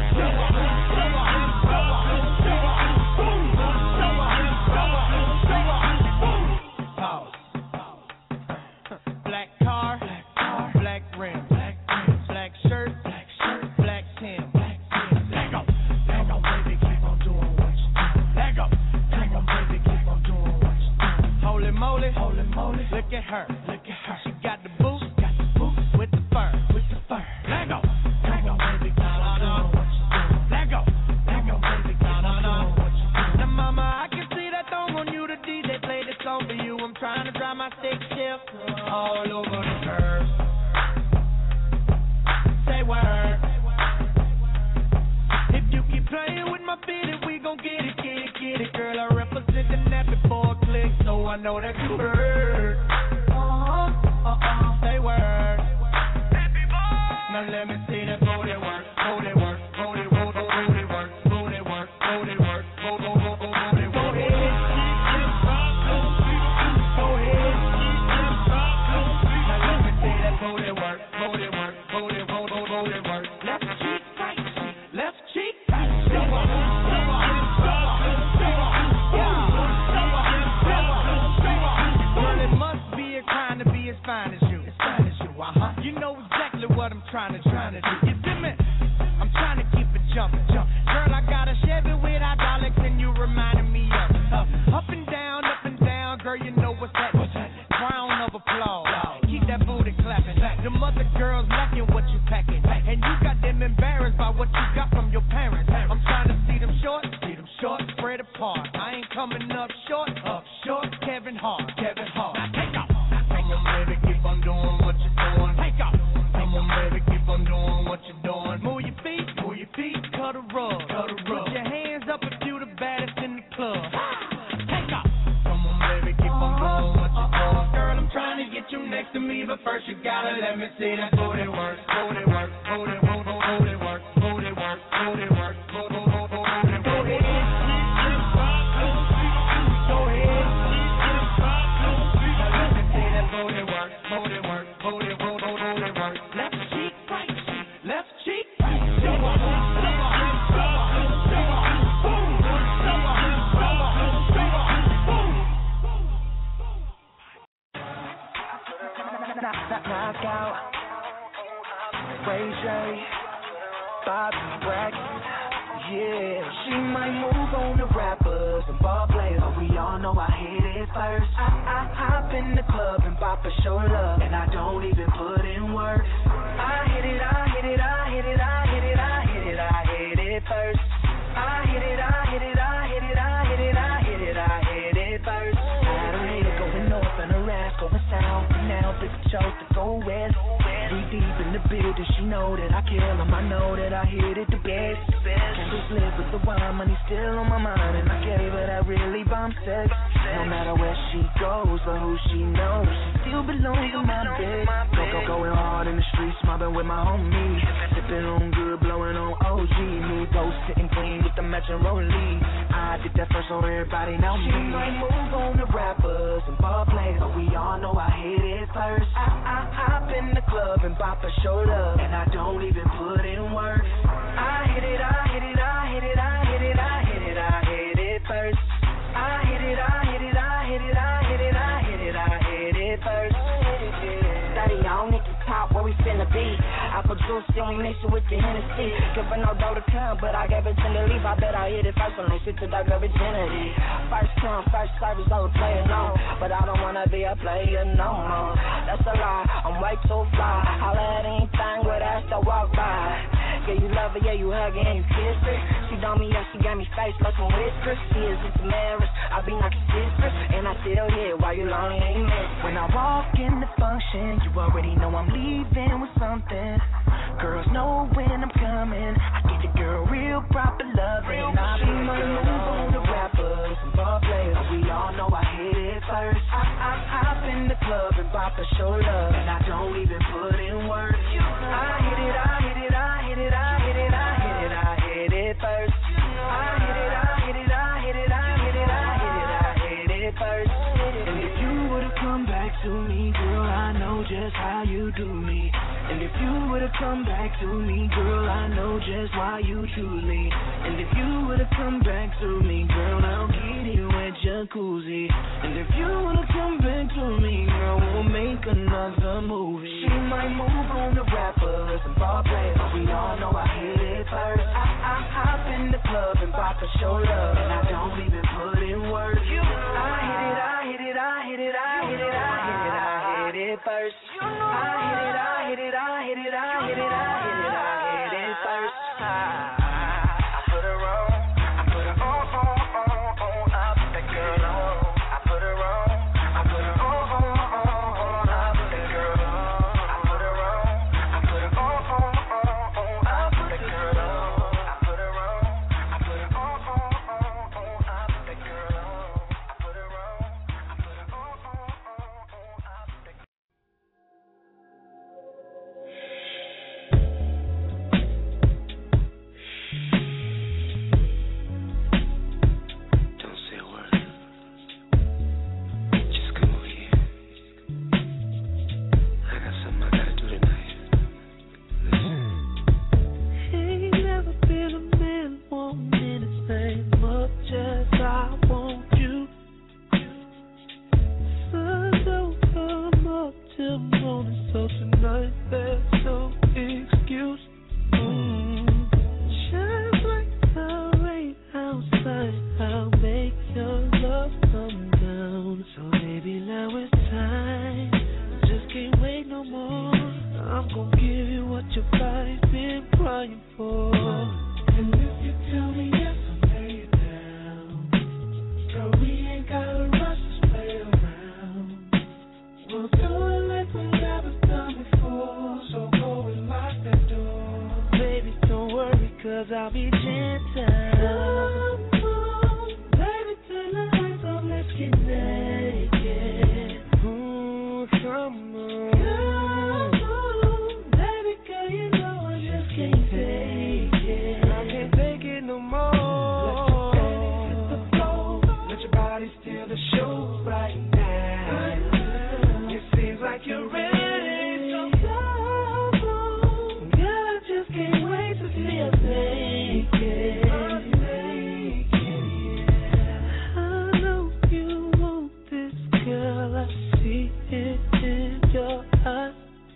Pause. Black car, black rim, black shirt, black Tim. Let go, baby, keep on doing what you do. Let go, baby, keep on doing what you do. Holy moly, look at her. She got the boots, with the fur. Let go, baby, keep on doing what you do. Let go, baby, keep on doing what you do. Now, mama, I can see that thong on you. The DJ played this song for you. I'm trying to drive my stick shift all over the curve. Say word. If you keep playing with my feet, we gon' get it. Girl, I represent the nap before a click, so I know that you heard. Say word. Now let me see that booty work, booty work, booty work, booty work, booty work, booty work, booty work, booty work. Go ahead. Go ahead. Now let me see that booty work, booty work, booty work, booty work. Left cheek, right cheek, left cheek. Well, it must be a crime to be as fine as you. You know exactly what I'm trying to do. You feel me? I'm trying to keep it jumping. Girl, I got a Chevy with hydraulics and you reminding me of up and down, girl, you know what's that? Round of applause. Keep that booty clapping. The mother girls lacking what you packing, and you got them embarrassed by what you got from your parents. I'm trying to see them short, spread apart. I ain't coming up short, Kevin Hart. Now take off. Come on, baby, keep on doing what you're doing. Take off. Come on, baby, keep on doing what you're doing. Move your feet, cut a rug. Put your hands up if you the baddest in the club. Take off. Come on, baby, keep on doing what you're doing. Girl, I'm trying to get you next to me, but first you gotta let me see that booty work, booty work, booty work, booty work, booty work, booty work, booty work, booty work. Go ahead. Go ahead. Now let me see that booty work, booty work, booty work, booty work. Left cheek, right cheek, left cheek. Knockout, Ray J, Bobby Braxton, yeah. She might move on to rappers and ball players, but we all know I hit it first. I hop in the club and pop a show love, and I don't even put in work. I hit it first. I hit it first. I don't hate it going north and a rap going south. Now pick a chose to go west. Deep in the building, she know that I kill 'em. I know that I hit it the best. Candles lit with the wine, money still on my mind, and I gave her that really bomb sex. No matter where she goes or who she knows, she still belongs in my bed. Going hard in the streets, mobbing with my homies, sipping on good, blowing on OG. Me, go sitting clean with the matching rollie. I did that first, so everybody know me. She might move on to rappers and ball players, but we all know I hit it first. I hop in the club and bop a show love, and I don't even put in work. I hit it first. I hit it first. 30 on at the top where we spin in the beat. Apple juice, then we mix it with the Hennessy. Give her no dough to come, but I gave it to the leaf. I bet I hit it first when they switch to dark virginity. First come, first service, I was playing on. But I don't wanna be a player no more. That's a lie, I'm way too fly. Holla at anything with ass to walk by. Yeah, you love her, yeah, you hug her and you kiss her. She done me up, she got me face like some whiskers. She is into marriage, I be knocking sisters. And I still here while you lonely and you miss. When I walk in the function, you already know I'm leaving with something. Girls know when I'm coming. I get the girl real proper love. And I be my move on the rappers and ball players. We all know I hit it first. I hop in the club and pop a show love. And I don't even put in work. I hit it, I hit it, I hit it, I hit it, I hit it, I hit it first. I hit it, I hit it, I hit it, I hit it, I hit it, I hit it first. And if you would've come back to me, girl, I know just how you do me. And if you would've come back to me, girl, I know just why you choose me. And if you would've come back to me, girl, I'll get you a jacuzzi. And if you would've come back to me, girl, we'll make another movie. She might move on the rappers and ball players, but we all know I hit it first. I hop in the club and pop a show love, and I don't even put in work. I hit it, I hit it, I hit it, I hit it, I hit it, I hit it first. I hit it, I hit it, I hit it, I hit it, I hit it, I hit it first. I put her on, I put her on, I put that girl on. I put her on, I put her on, I put that girl on. I put her on, I put her on, I put that girl on. I put her on, I put her on, I put that girl on. I put her on, I put her on, I put that. Don't say a word. Just come over here. I got something I gotta do tonight. Ain't never been a man wanting anything much as I want you. Sun don't come up till morning, so tonight there's no excuse. Shines like the rain outside, I'll make your love come down. So baby, now it's time. Just can't wait no more. I'm gonna give you what your body's been crying for. And if you tell me yes, I'll lay it down. Girl, we ain't gotta rush, just play around. We'll do it like we never done before. So go and lock that door. Baby, don't worry, 'cause I'll be gentle. Come on, baby, turn the lights off, let's get naked. Ooh, come on. Baby girl, you know I just can't take it. I can't take it no more. Let your body hit the floor. Let your body steal the show right now. It seems like you're ready, so come on. Girl, I just can't wait to see us naked. I know you want this, girl. I see it in your eyes.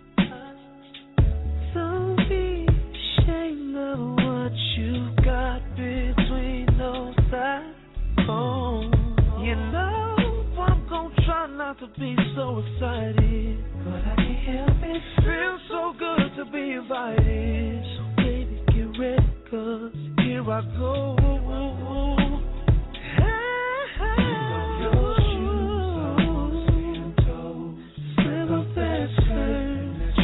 Don't be ashamed of what you got between those thighs. Oh, you know I'm gonna try not to be so excited, but I can't help it. Feels so good to be invited. So baby, get ready, 'cause here I go. Slip up that skirt.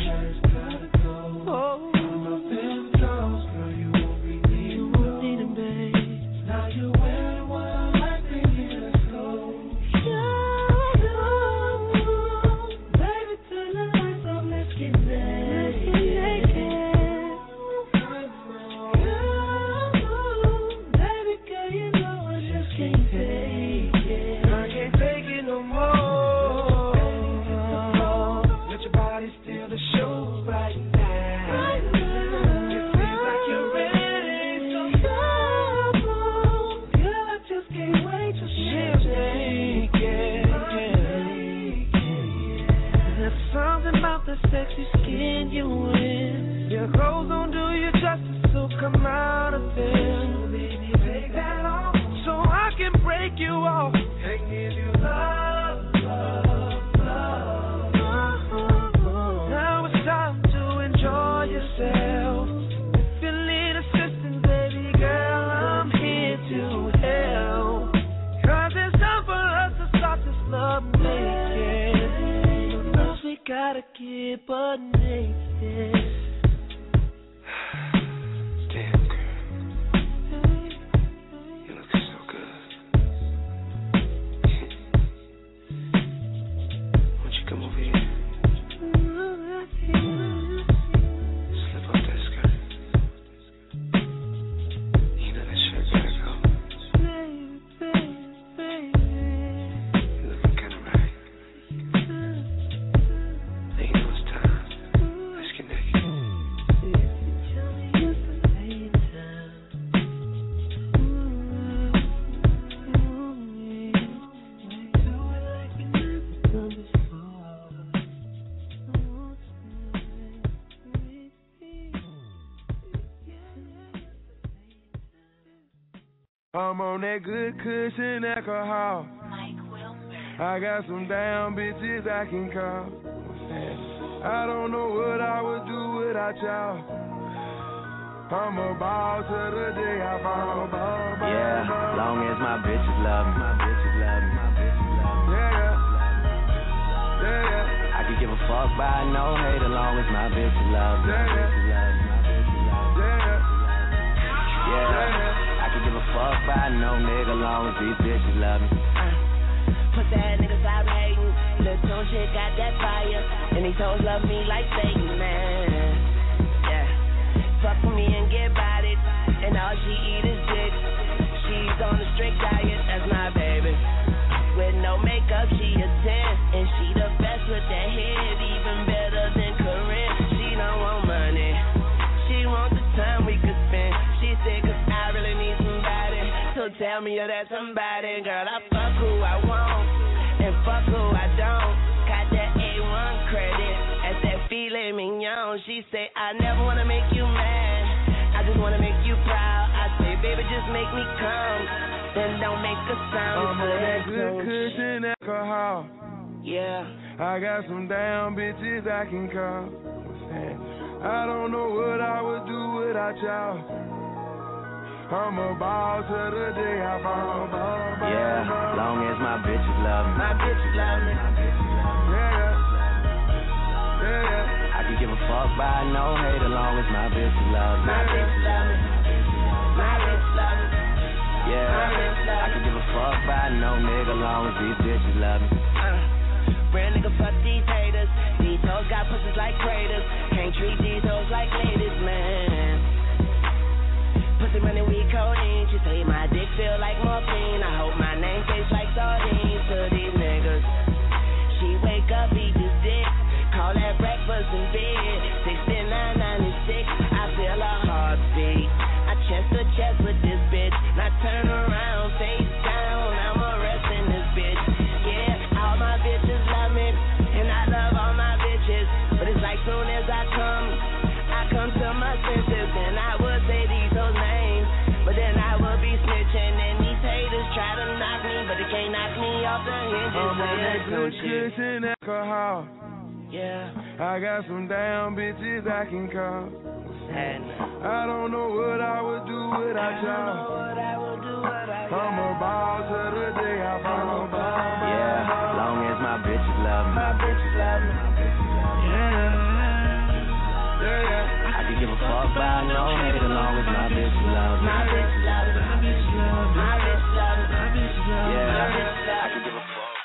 Oh, them clothes, girl, you won't need them, babe. Now you're wearing what I like, baby, let's go. Baby, turn the lights off, let's get naked. Baby girl, you I'm on that good cushion alcohol. I got some damn bitches I can call. I don't know what I would do without y'all. I'm a ball till the day I fall. Yeah, long as my bitches love me. Yeah. I can give a fuck by no hate as long as my bitches love me. Yeah, I can give a fuck by no nigga long as these bitches love me. Put that niggas out hating. Lil' Tune shit got that fire. And these hoes love me like Satan, man. Yeah. Fuck with me and get about it. And all she eat is dick. She's on a strict diet, that's my baby. With no makeup, she a 10. And she the best with that head, even better than Corinne. She don't want money. She want the time we could spend. She said, 'cause I really need somebody. So tell me you're that somebody. Girl, I fuck who I want. And fuck who I don't. Got that A1 credit. That's that filet mignon. She say, I never wanna make you mad. I just wanna make you proud. I say, baby, just make me come. Then don't make a sound. I'm on that good cushion alcohol. Yeah. I got some damn bitches I can call. I don't know what I would do without y'all. I'm a ball till the day I fall. Yeah, long as my bitches love me. My bitches love me. Yeah. I can give a fuck by no hate as long as my bitches love me. My bitches love me. My bitches love me. Yeah, I can give a fuck by no nigga long as these bitches love me. Real nigga, fuck these haters. These hoes got pussies like craters. Can't treat these hoes like ladies, man. Pussy money, we codeine. She say my dick feel like morphine. I hope my name tastes like sardines to these niggas. She wake up, eat this dick. Call that breakfast in bed. 6996, I feel a heartbeat. I chest to chest with this bitch. Now turn around, face down. I'm arresting this bitch. Yeah, all my bitches love me. And I love all my bitches. But it's like soon as I come to my senses. And I would say these hoes names. But then I would be snitching. And these haters try to knock me. But they can't knock me off the hinges. I'm on that good cushion alcohol. Yeah. I got some damn bitches I can call. I don't know what I would do without y'all. I'm a ball till the day I fall. Yeah, long as my bitches love me. My bitches love me. Yeah. I can give a fuck by no hate as long as my bitches love me. My bitches love me. My bitches love me. My bitches love me. My bitches love me. Yeah, I can give a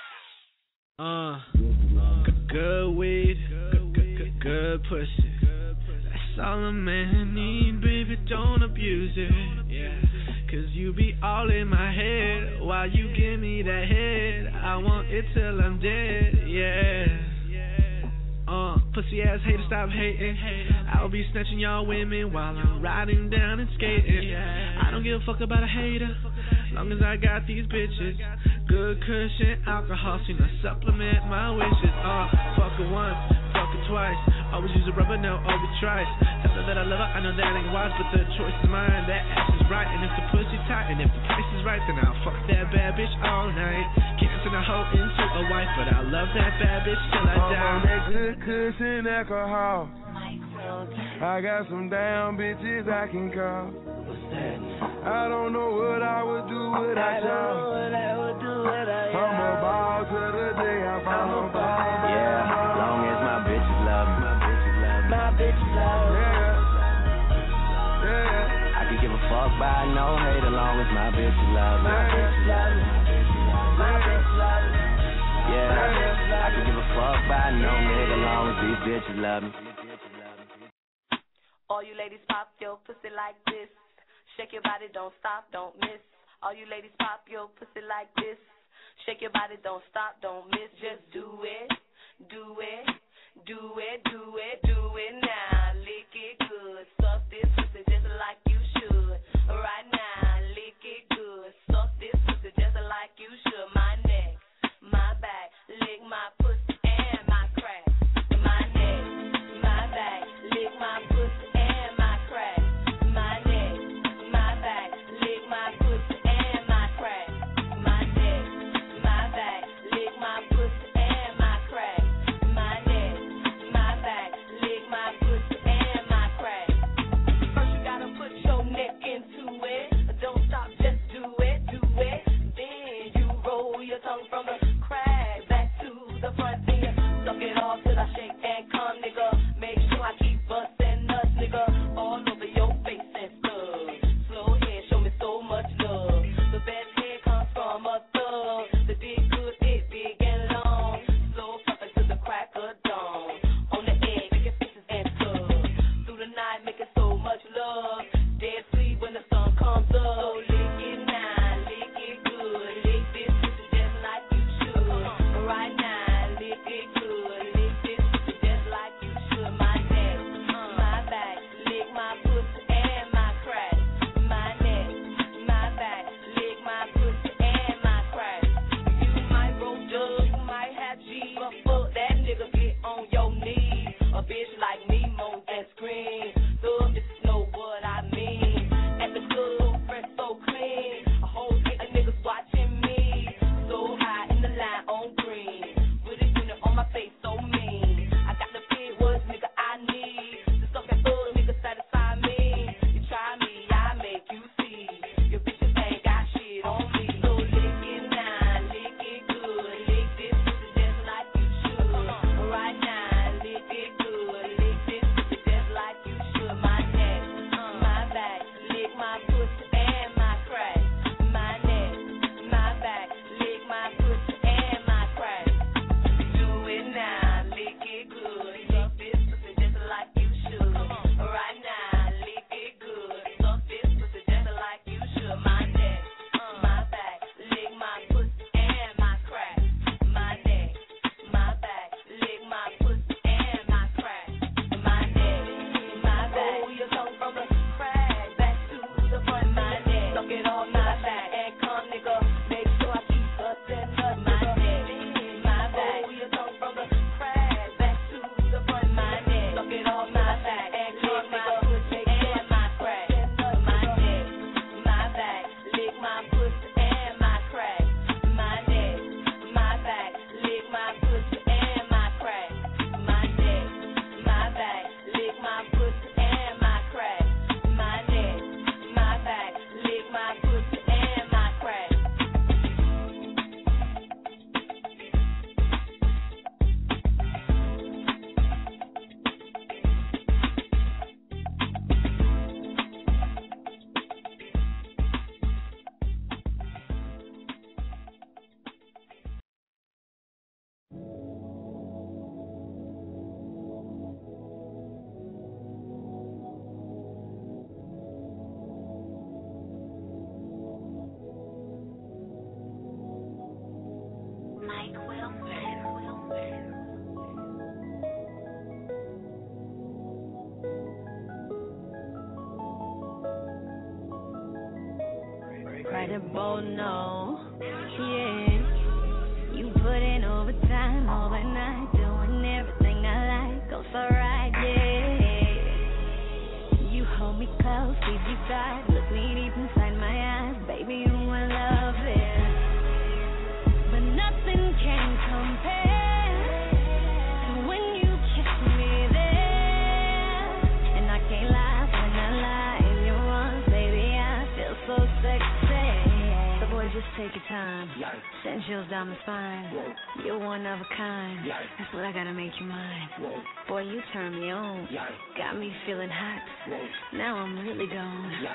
fuck. Good weed, good pussy. That's all a man need, baby, don't abuse it. Yeah, 'cause you be all in my head while you give me that head. I want it till I'm dead, yeah. Pussy ass hater, stop hating. I'll be snatching y'all women while I'm riding down and skating. I don't give a fuck about a hater, long as I got these bitches. Good cushion, alcohol, seem to supplement my wishes. Fuck her once, fuck her twice. Always use a rubber, no over trice. Tell her that I love her, I know that ain't wise, but the choice is mine. That ass is right, and if the pussy tight, and if the price is right, then I'll fuck that bad bitch all night. Can't turn a hoe into a wife, but I love that bad bitch till I die. I'm on that good cushion alcohol. I got some damn bitches I can call. I don't know what I would do without y'all. I'm a ball till the day I fall. Yeah, long as my bitches love me. My bitches love me. Yeah. I can give a fuck by no hate as long as my bitches love me. My bitches love me. My bitches love me. Yeah, I can give a fuck by no nigga as long as these bitches love me. All you ladies pop your pussy like this. Shake your body, don't stop, don't miss. All you ladies pop your pussy like this. Shake your body, don't stop, don't miss. Just do it, do it, do it, do it, do it now. Lick it good, suck this pussy just like you should. Right now, lick it good, suck this pussy just like you should. My neck, my back, lick my pussy and my crack. My neck, my back, lick my pussy and my crack. My neck, my back, lick my pussy and Friday, both know. Yeah, you put in overtime overnight, doing everything I like. Go so right, yeah. You hold me close, we deep dive, look me deep inside my eyes, baby, you I love it. But nothing can compare to when you kiss me there. And I can't lie when I lie in your arms, baby, I feel so sexy. So boy, just take your time, send chills down my spine. You're one of a kind, that's what I gotta make you mine. Boy, you turn me on, got me feeling hot. Now I'm really gone. I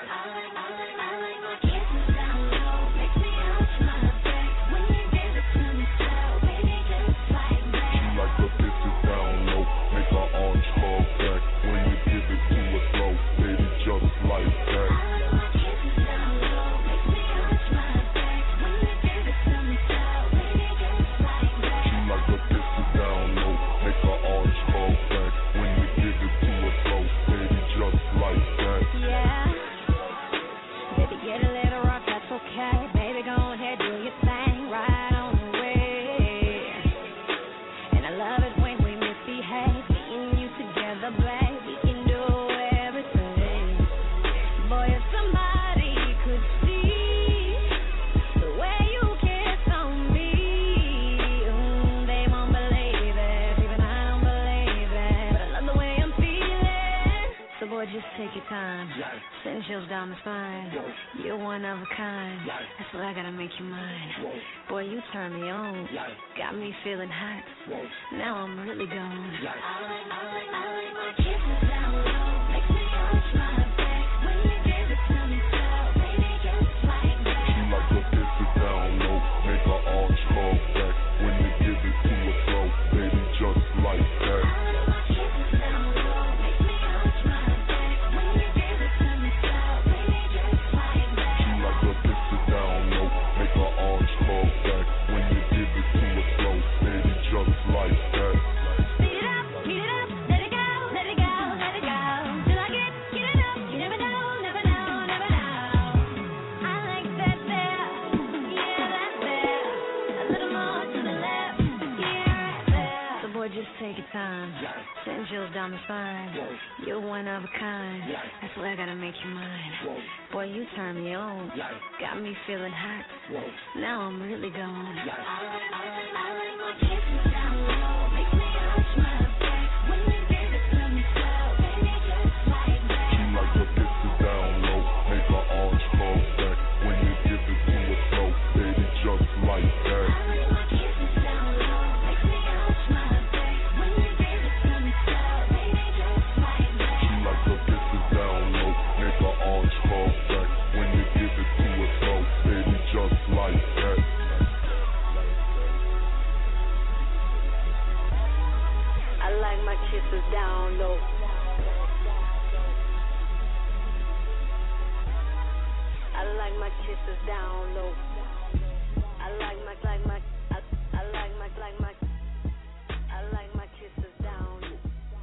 like my kisses down low, makes me arch my back when you give it to me slow, baby, just like that. She like the kisses down low, make her arms fall back when you give it to her slow, baby, just like that. I like my kisses down low, makes me arch my back when you give it to me slow, baby, just like that. She like the kisses down low, make her arms fall back when you give it to her slow, baby, just like that. Yeah, baby, get a little rough, that's okay. Baby, go ahead, do your thing, right on the way. And I love it when we misbehave, me and you together, babe. We can do everything. Boy, if somebody could see the way you kiss on me, they won't believe it. Even I don't believe it. But I love the way I'm feeling. So boy, just take your time, send chills down my spine. You're one of a kind, that's what I gotta make you mine. Boy, you turn me on, got me feeling hot. Now I'm really gone. I like my kisses down low, makes me arch my back when you give it to me slow, baby, just like that. She like the kisses down low, make her arms fall back when you give it to her slow, baby, just like that. I like my kisses down low, makes me arch my back when you give it to me slow, baby, just like that. She like the kisses down low, make her arms fall back when you give it to her slow, baby, just like that. Speed it up, let it go, let it go, let it go. Till I get it up, you never know, never know, never know. I like that there, yeah, that there. A little more to the left, yeah, right there. So boy, just take your time, send chills down my spine. You're one of a kind, that's why I gotta make you mine. Boy, you turn me on, got me feeling hot. Now I'm really gone. I like my kisses down low, makes me arch my back when you give it to me slow, baby, just like that. She like the kisses down low, make her arms fall back when you give it to her slow, baby, just like that. I like my kisses down low, makes me arch my back when you give it to me slow, baby, just like that. She like the kisses down low, make her arms fall back when you give it to her slow, baby, just like that. I like my kisses down low. I like my kisses down low. I like my kisses down low.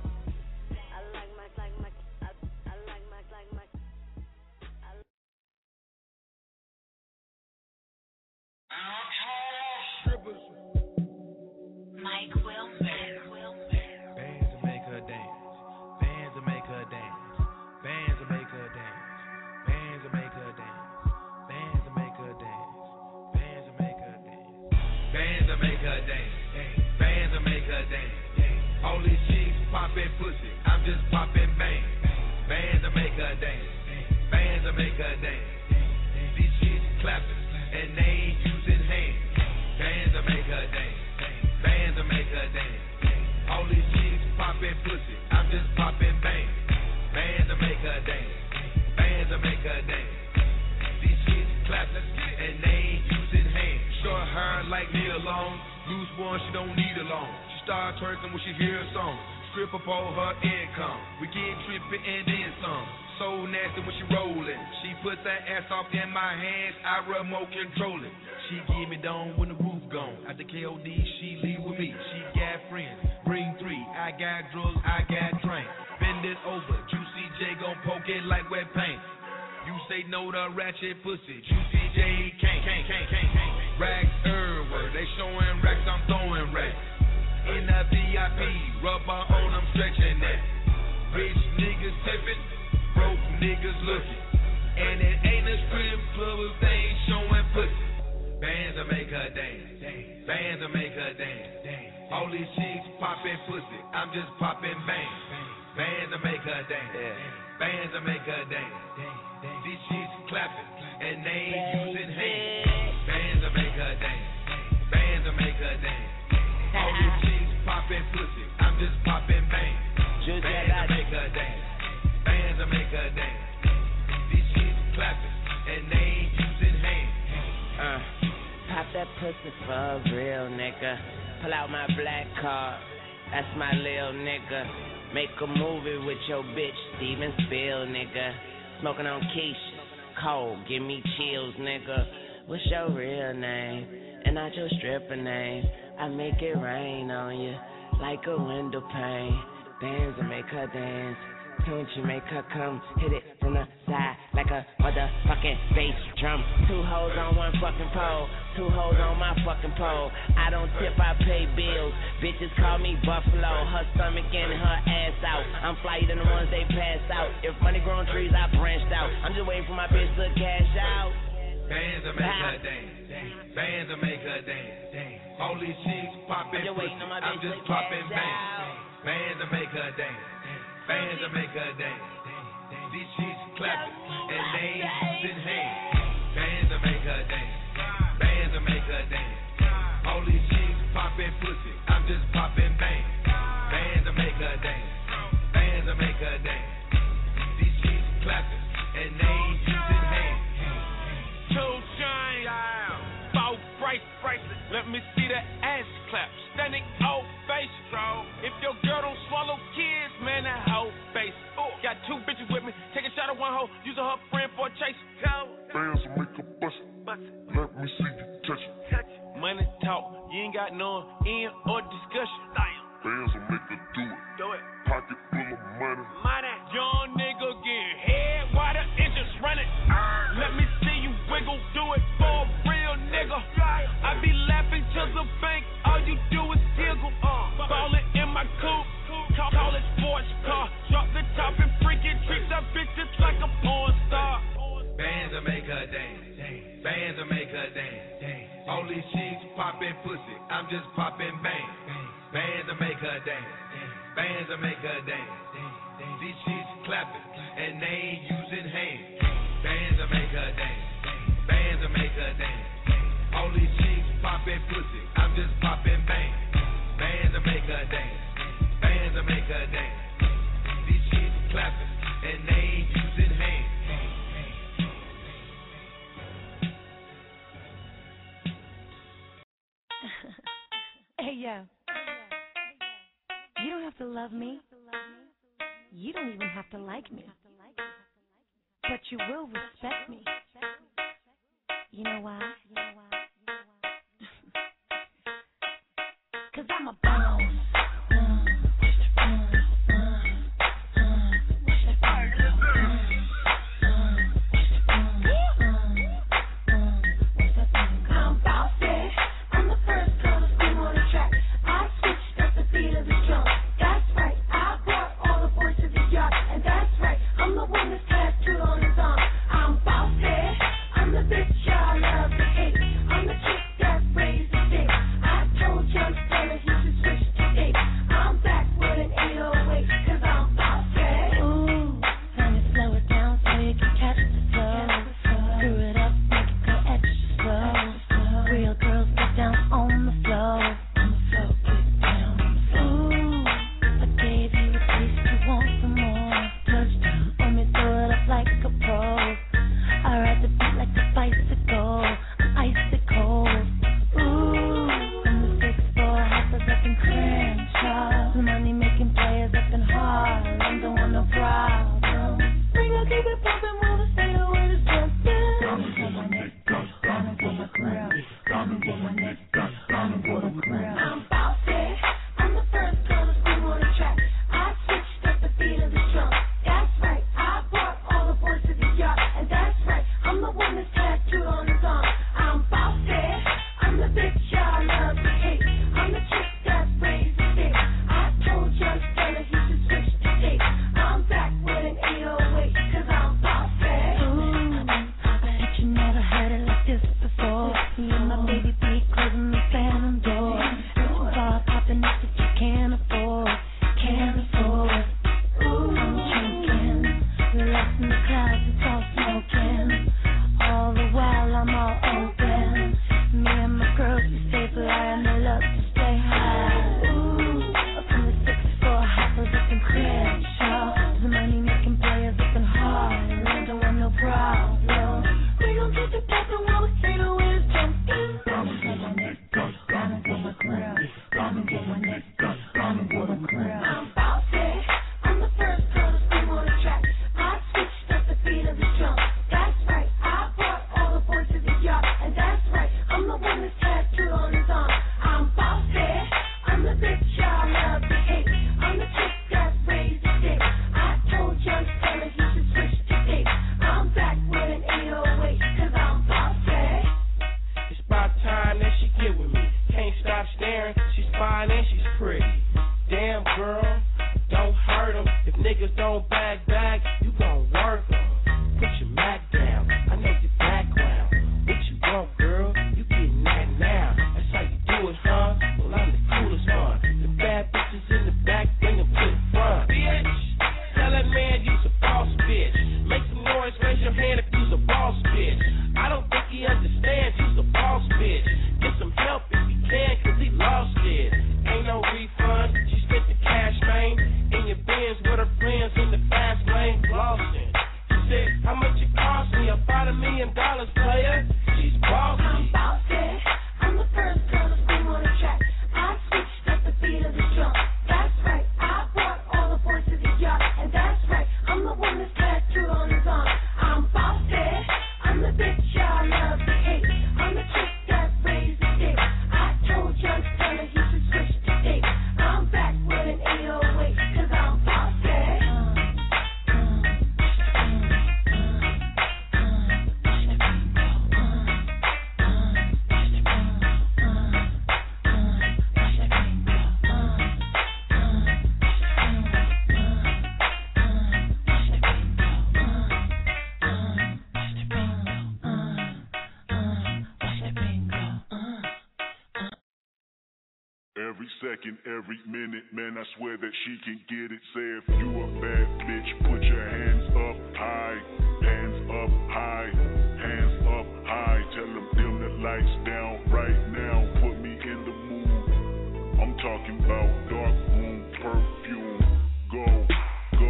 Mike Wilmer. Bands to make her dance. Bands to make her dance. Bands to make her dance. Bands to make her dance. Bands to make her dance. Bands to make her dance. Bands to make her dance. Bands to make her dance. All these chicks poppin' pussy, I'm just poppin' bang. Bands to make her dance. Bands to make her dance. These chicks clappin' and they ain't using hands. Bands to make her dance. Bands to make her dance. All these chicks poppin' pussy, I'm just poppin' bang. Bands to make her dance. Bands to make her dance. These chicks clappin' and they ain't using hands. Short hair like Neil Long, loose one she don't need a long. She start twerking when she hear a song. Strip up all her income. We get trippin' and then some. So nasty when she rollin'. She put that ass off in my hands, I remote control it. She give me down when the roof gone. At the KOD, she leave with me. She got friends, bring 3. I got drugs, I got drink. Bend it over, Juicy J gon' poke it like wet paint. You say no to ratchet pussy. Juicy J, can't. Racks everywhere. They showing racks, I'm throwing racks. In the VIP, rubber on, I'm stretching that. Rich niggas tipping, broke niggas looking. And it ain't a strip club if they ain't showing pussy. Bands will make her dance. Bands will make her dance. All these chicks popping pussy. I'm just popping bangs. Bands will make her dance. Bands will make her dance. These chicks clapping and they ain't using hands. Bands will make her dance. Bands will make her dance. All these chicks popping pussy. I'm just popping bangs. Bands will make her dance. Bands will make her dance. These chicks clapping and they ain't using hands. Pop that pussy for a real nigga. Pull out my black card. That's my lil nigga. Make a movie with your bitch, Steven Spiel, nigga. Smoking on Keisha, cold, give me chills, nigga. What's your real name? And not your stripper name. I make it rain on you like a window pane. Bands will make her dance. Don't you make her come, hit it from the side like a motherfucking bass drum. 2 hoes on one fucking pole, 2 hoes on my fucking pole. I don't tip, I pay bills. Bitches call me Buffalo, her stomach in, her ass out. I'm flyer than the ones they pass out. If money growing trees, I branched out. I'm just waiting for my bitch to cash out. Bands will make her dance. Bands will make her dance. All these chicks popping pussy. I'm just popping bangs. Bands will make her dance. Bands will make her dance. These chicks clapping and they ain't using hands. Bands will make her dance. Bands will make her dance. All these chicks popping pussy. I'm just popping bangs. Bands will make her dance. Bands will make her dance. These chicks clapping and they ain't using hands. 2 Chainz, Bow bracelet. Let me see that ass clap. Standing ovation. If your girl don't swallow kids, man, that hoe face. Got 2 bitches with me. Take a shot at one hoe. Using her friend for a chase. Bands will make her bust it. Let me see you touch it. Money talk. You ain't got no end or discussion. Bands will make her do it. Pocket full of money. Young nigga get head while the engines running. Let me see you wiggle, do it for a real nigga. I be laughing to the bank, all you do is giggle. Ballin' in my coupe, call it sports car. Drop the top and freaking treat that bitch just like a porn star. Bands will make her dance. Bands will make her dance. All these chicks popping pussy. I'm just popping bangs. Bands will make her dance. Bands will make her dance. These chicks clapping and they ain't using hands. Bands will make her dance. Bands will make her dance. All these chicks popping pussy. I'm just popping bangs. Bands will make her dance. Bands will make her dance. These chicks clapping and they ain't using hands. Hey, yo. You don't have to love me. You don't even have to like me. But you will respect me. You know why? 'Cause I'm a boss. I'm bossy. I'm the first girl to scream on the track. I switched up the beat of the drum. That's right. I brought all the boys to the yard. And that's right. I'm the one that's tattooed on his arm. I'm bossy. I'm the bitch y'all love to hate. $1 million, player. She's bossy. I'm bossy. I'm the first girl to swing on the track. I switched up the beat of the drum. That's right. I brought all the boys to the yard, and that's right. I'm the one that's passed through on his arm. I'm bossy. I'm the bitch y'all love to hate. I'm the chick that raised the stakes. I told young fella he should switch to dates. I'm back with an 808, 'cause I'm bossy. Every second, every minute, man, I swear that she can get it. Say if you a bad bitch, put your hands up high, hands up high, hands up high. Tell them dim the lights down right now, put me in the mood. I'm talking about dark room perfume. Go, go.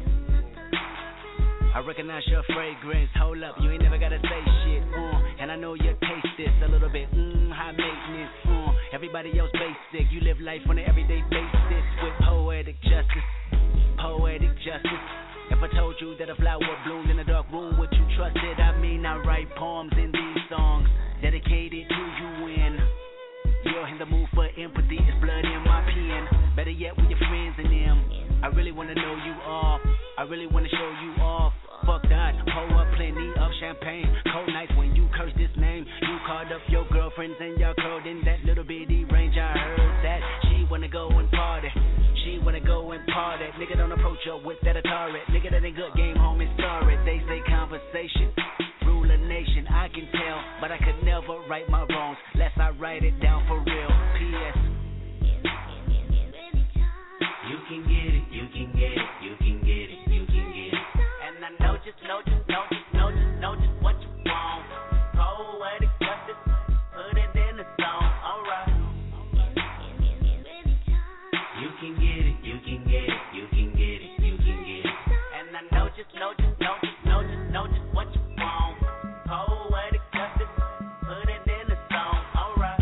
I recognize your fragrance. Hold up, you ain't never gotta say shit. And I know you taste this a little bit. High maintenance. Everybody else basic. You live life on an everyday basis with poetic justice. Poetic justice. If I told you that a flower bloomed in a dark room, would you trust it? I mean, I write poems in these songs dedicated to you when you're in the mood for empathy. It's blood in my pen. Better yet, with your friends and them. I really wanna know you off. I really wanna show you off. Fuck that, pour up plenty of champagne. Cold nights when you curse this name. You called up your girlfriends and y'all curled in that little bitty range. I heard that she wanna go and party. She wanna go and party. Nigga don't approach her with that Atari. Nigga that ain't good, game home and sorry. They say conversation rule a nation. I can tell, but I could never right my wrongs lest I write it down for real. P.S. You can get it, you can get it, you can get it, you can get it. And I know just what you want. Poetic justice, put it in the song, alright. You can get it, you can get it, you can get it, you can get it. And I know just what you want. Poetic justice, put it in the song, alright.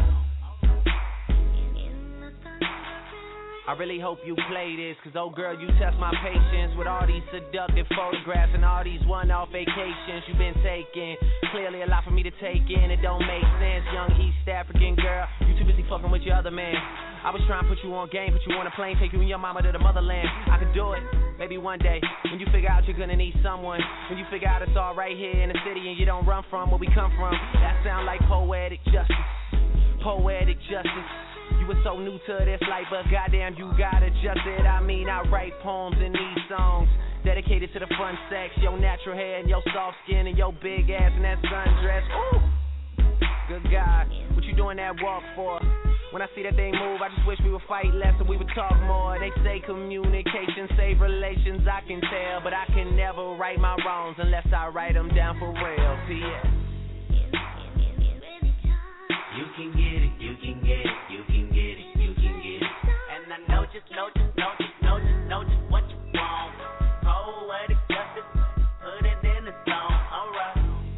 I really hope you play this, cause oh girl, you test my patience with all these seductive photographs and all these one-off vacations you've been taking. Clearly a lot for me to take in, it don't make sense. Young East African girl, you too busy fucking with your other man. I was trying to put you on game, put you on a plane, take you and your mama to the motherland. I could do it, maybe one day, when you figure out you're gonna need someone. When you figure out it's all right here in the city and you don't run from where we come from. That sound like poetic justice, poetic justice. You were so new to this life, but goddamn, you got adjusted. I mean, I write poems in these songs dedicated to the fun sex, your natural hair and your soft skin and your big ass and that sundress. Ooh, good God, what you doing that walk for? When I see that they move, I just wish we would fight less and we would talk more. They say communication save relations, I can tell, but I can never right my wrongs unless I write them down for real. P.S. You can get it, you can get it, you can get it, you can get it. And I know just what you want. Poetic justice, put it in the song, alright.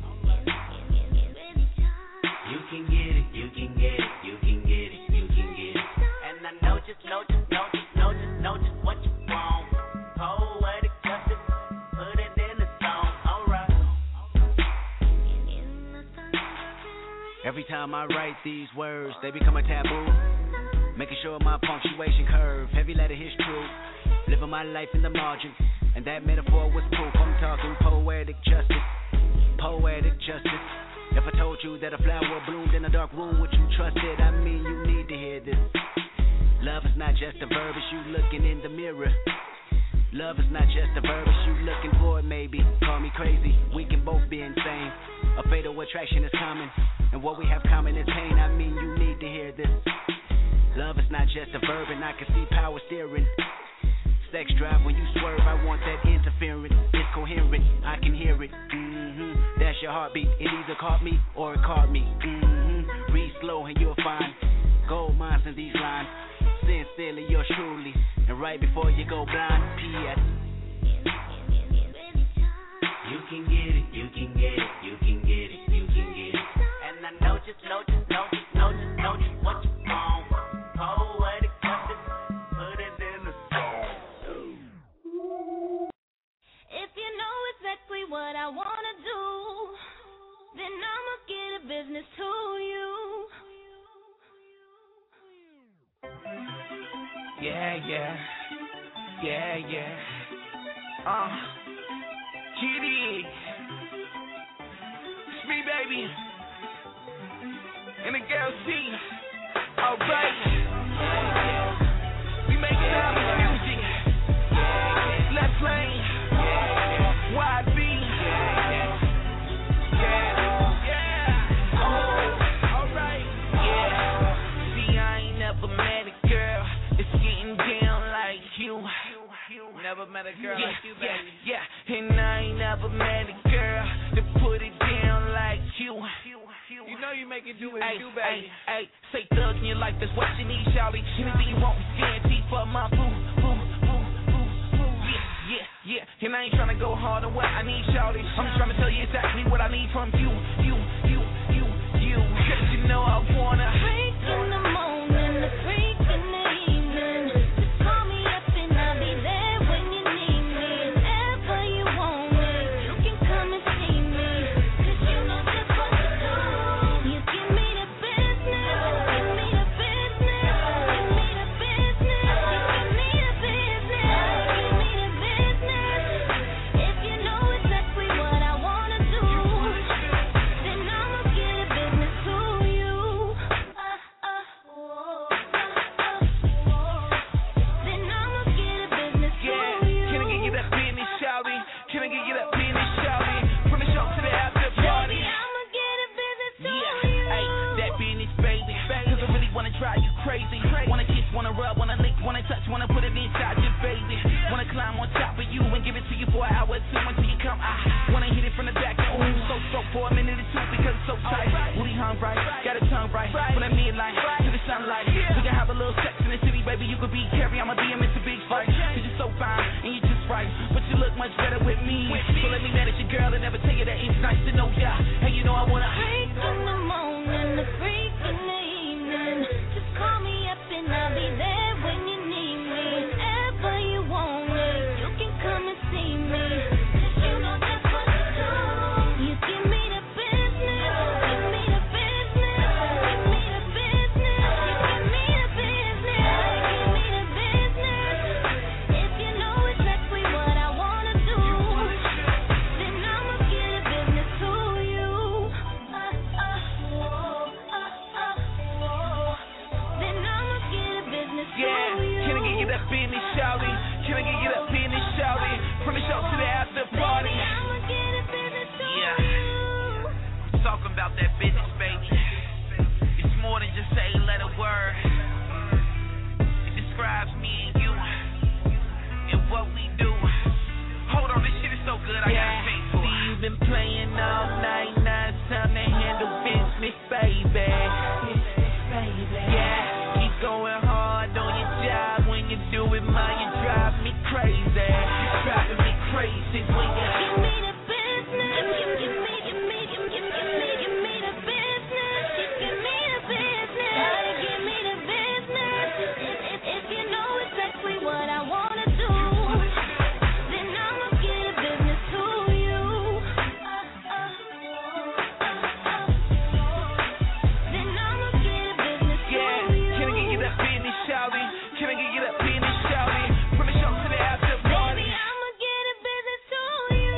You can get it, you can get it, you can get it, you can get it. And I know just what you want. Poetic justice, put it in the song, alright. Every time I write these words, they become a taboo. Making sure my punctuation curve, heavy letter hits true. Living my life in the margin, and that metaphor was proof. I'm talking poetic justice, poetic justice. If I told you that a flower bloomed in a dark room, would you trust it? I mean, you need to hear this. Love is not just a verb, it's you looking in the mirror. Love is not just a verb, it's you looking for it, maybe. Call me crazy, we can both be insane. A fatal attraction is common, and what we have common is pain. I mean, you need to hear this. Love is not just a verb, and I can see power steering. Sex drive when you swerve, I want that interference. It's coherent, I can hear it. That's your heartbeat, it either caught me or it caught me. Read slow and you'll find gold mines in these lines. Sincerely, yours truly, and right before you go blind, P.S. You can get it, you can get it, you can get it. exactly what I wanna do, then I'ma get a business to you. Yeah. Kitty. It's me, baby. And the girl C. Alright. We make love and music. Left lane. YB. Alright. See, I ain't never met a girl that's getting down like you. Never met a girl like you, baby. Yeah, and I ain't never met a girl that put it down like you. You know you make it do it, you, baby. Ay, say thugs in your life, that's what you need, Charlie. Anything you want is guaranteed for my boo. Yeah. And I ain't tryna go hard on what I need, Charlie. I'm just tryna tell you exactly what I need from you. Cause you know I wanna Freak in the morning, the freak in the evening. Just call me up and I'll be there when you need me. Whenever you want me, you can come and see me. Cause you know just what to do. You give me the business, give me the business, give me the business, give me the business, give me the business. If you know exactly what I wanna do, then I'ma get a business to you. Then I'ma get a business to you. Can I get you that business, shawty? Can I get you that business, shawty? From the show to the after party. I'ma get a business to you. Ay, that business, baby. Cause I really wanna drive you crazy. Wanna kiss, wanna rub, wanna lick, wanna touch, wanna put it inside you, baby. Wanna climb on top of you and give it to you for an hour or two until you come. I wanna hit it from the back. Ooh, so for a minute or two because it's so tight. Booty hung right, got a tongue right. From that midlight to the sunlight. We can have a little sex in the city, baby. You could be Carrie, I'ma be a Mr. Big Fight. Cause you're so fine and you're just right. But you look much better with me. So let me manage your girl and never tell you that it's nice to know ya. Hey, you know I wanna Freak in the morning, the freak in the evening. Just call me up and I'll be there when you need me. Whenever you want me, you can come and see me. Cause you know just what to do. You give me the business, give me the business, give me the business, give me the business, give me the business. If you know exactly what I wanna do, then I'ma get a business to you. Then I'ma get a business to you. Can I get you that business, shawty? Can I get you that business, shawty? From the show to the after party. I'ma get a business to you. Talking about that business, baby. It's more than just a letter word. It describes me and you and what we do. Hold on, this shit is so good, I gotta pay for it. You've been playing all night, now it's time to handle business, baby. Yeah, keep going hard on your job. When you do it, man, you drive me crazy. You're driving me crazy when you Give me the business. Give me the business. Give me the business. Give me the business. If you know exactly what I wanna do, then I'ma get a business to you. Then I'ma get a business to you. Can I get you that business, shawty? Can I get you that business, shawty? From the show to the after party. Baby, I'ma get a business to you.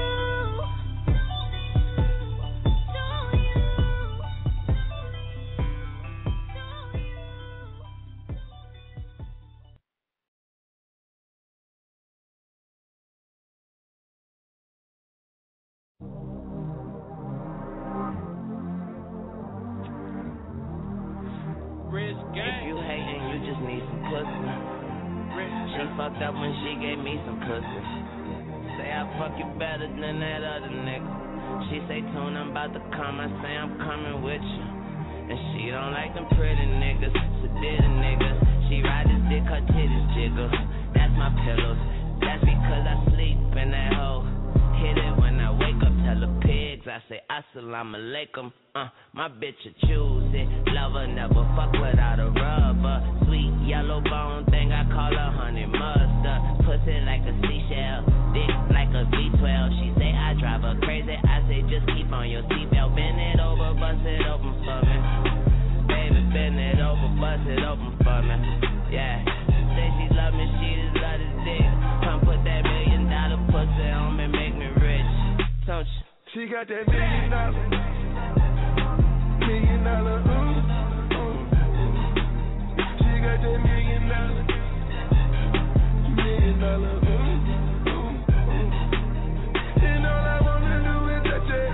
If you hating, you just need some pussy. She fucked up when she gave me some pussy. Say I fuck you better than that other nigga. She say, Tune, I'm about to come. I say, I'm coming with you. And she don't like them pretty niggas, sedated niggas. She ride this dick, her titties jiggle. That's my pillows. That's because I sleep in that hole. Hit it when I wake up, tell the pigs. I say, Assalamu alaikum. My bitch a choose it. Lover never fuck without a rubber. Sweet yellow bone thing, I call her honey mustard. Pussy like a seashell, dick like a V12. She say I on your seatbelt. Bend it over, bust it open for me. Baby, bend it over, bust it open for me. Yeah. Say she love me, she just love this dick. Come put that $1 million pussy on me, make me rich. Don't you? She got that $1 million. $1 million, She got that $1 million. $1 million, And all I wanna do is touch it.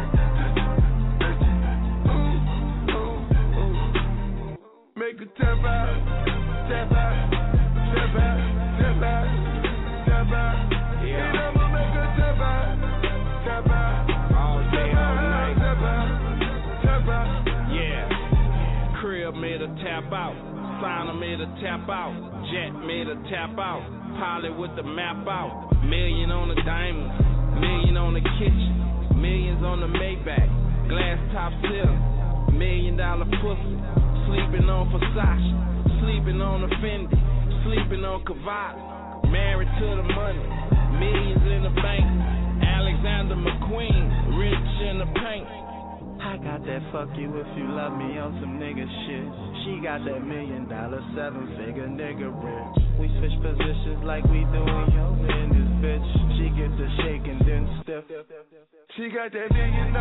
Make her tap out, tap out, tap out, tap out, tap out. Yeah. And I'ma make her tap out, tap out. All day, all night. Tap out, tap out. Yeah. Crib made her tap out. Signer made her tap out. Jet made her tap out. Pilot with the map out. Million on the diamonds. Million on the kitchen. Millions on the Maybach. Glass top ceiling. $1 million pussy. Sleeping on Versace. Sleeping on a Fendi. Sleeping on Cavalli. Married to the money. Millions in the bank. Alexander McQueen. Rich in the paint. I got that fuck you if you love me on some nigga shit. She got that $1 million, 7-figure nigga rich. We switch positions like we doing yoga in this bitch. She gets a shake and then stiff. She got that $1 million,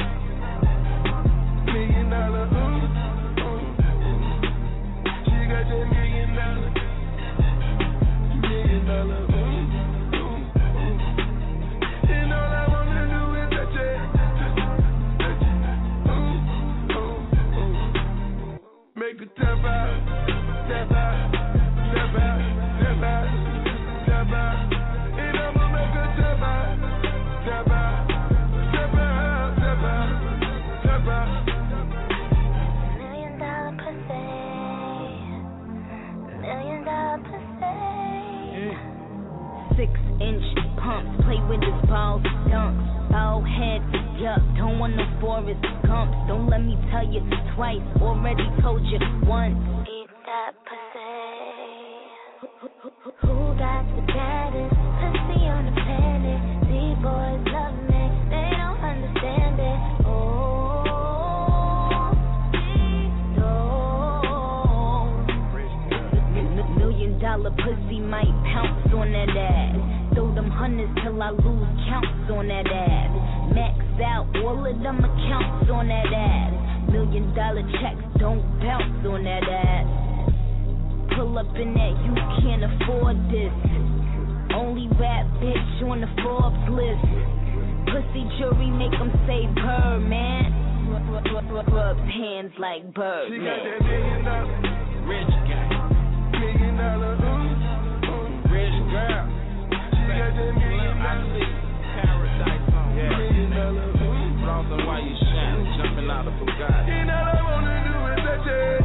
$1 million, She got that $1 million, $1 million, And all I wanna do is touch it. Make her tap out, tap out, tap out, tap out, tap out. And I'ma make her tap out, tap out, tap out, tap out, tap out. $1 million pussy, $1 million pussy. 6-inch pumps, play with his balls, dunks. Bald head, yuck, don't want no Forrest Gumps. Don't let me tell you twice, already told you once. Eat that pussy. Who got the baddest pussy on the planet? These boys love me, they don't understand it. $1 million pussy might pounce on that ass. Throw them hundreds till I lose counts on that ass. Max out all of them accounts on that ass. $1 million checks don't bounce on that ass. Pull up in that, you can't afford this. Only rap bitch on the Forbes list. Pussy jury make them say bird, man. Rub hands like bird, She man. got that $1 million, Rich guy. $1 million, Rich girl. She got that $1 million, I see paradise on. $1 million. Flossing while you shining, jumping out of Bugatti. And all I wanna do is touch it.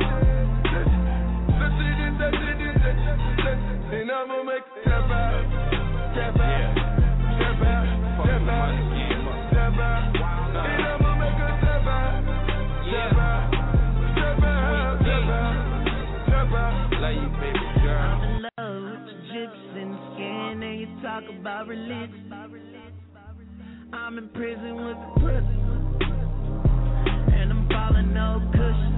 And I'ma make it tap out, tap out, tap out, tap out, tap out. And I'ma make her tap out, tap out, tap out, tap out, tap out. Love you, baby girl. I'm in love with the gyps and the skin, and you talk about religion. I'm in prison with the pussy, and I'm falling no cushion.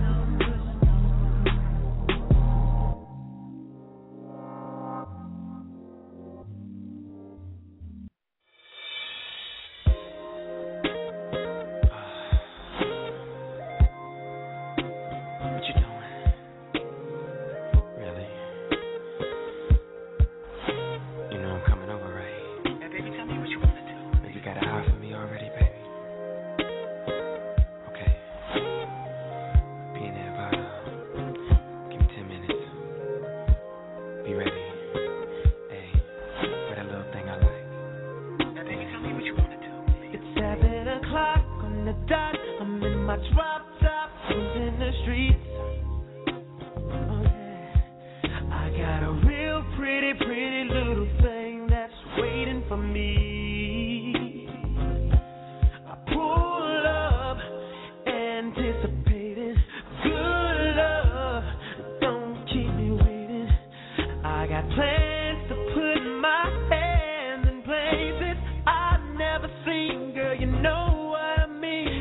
I've never seen, girl, you know what I mean.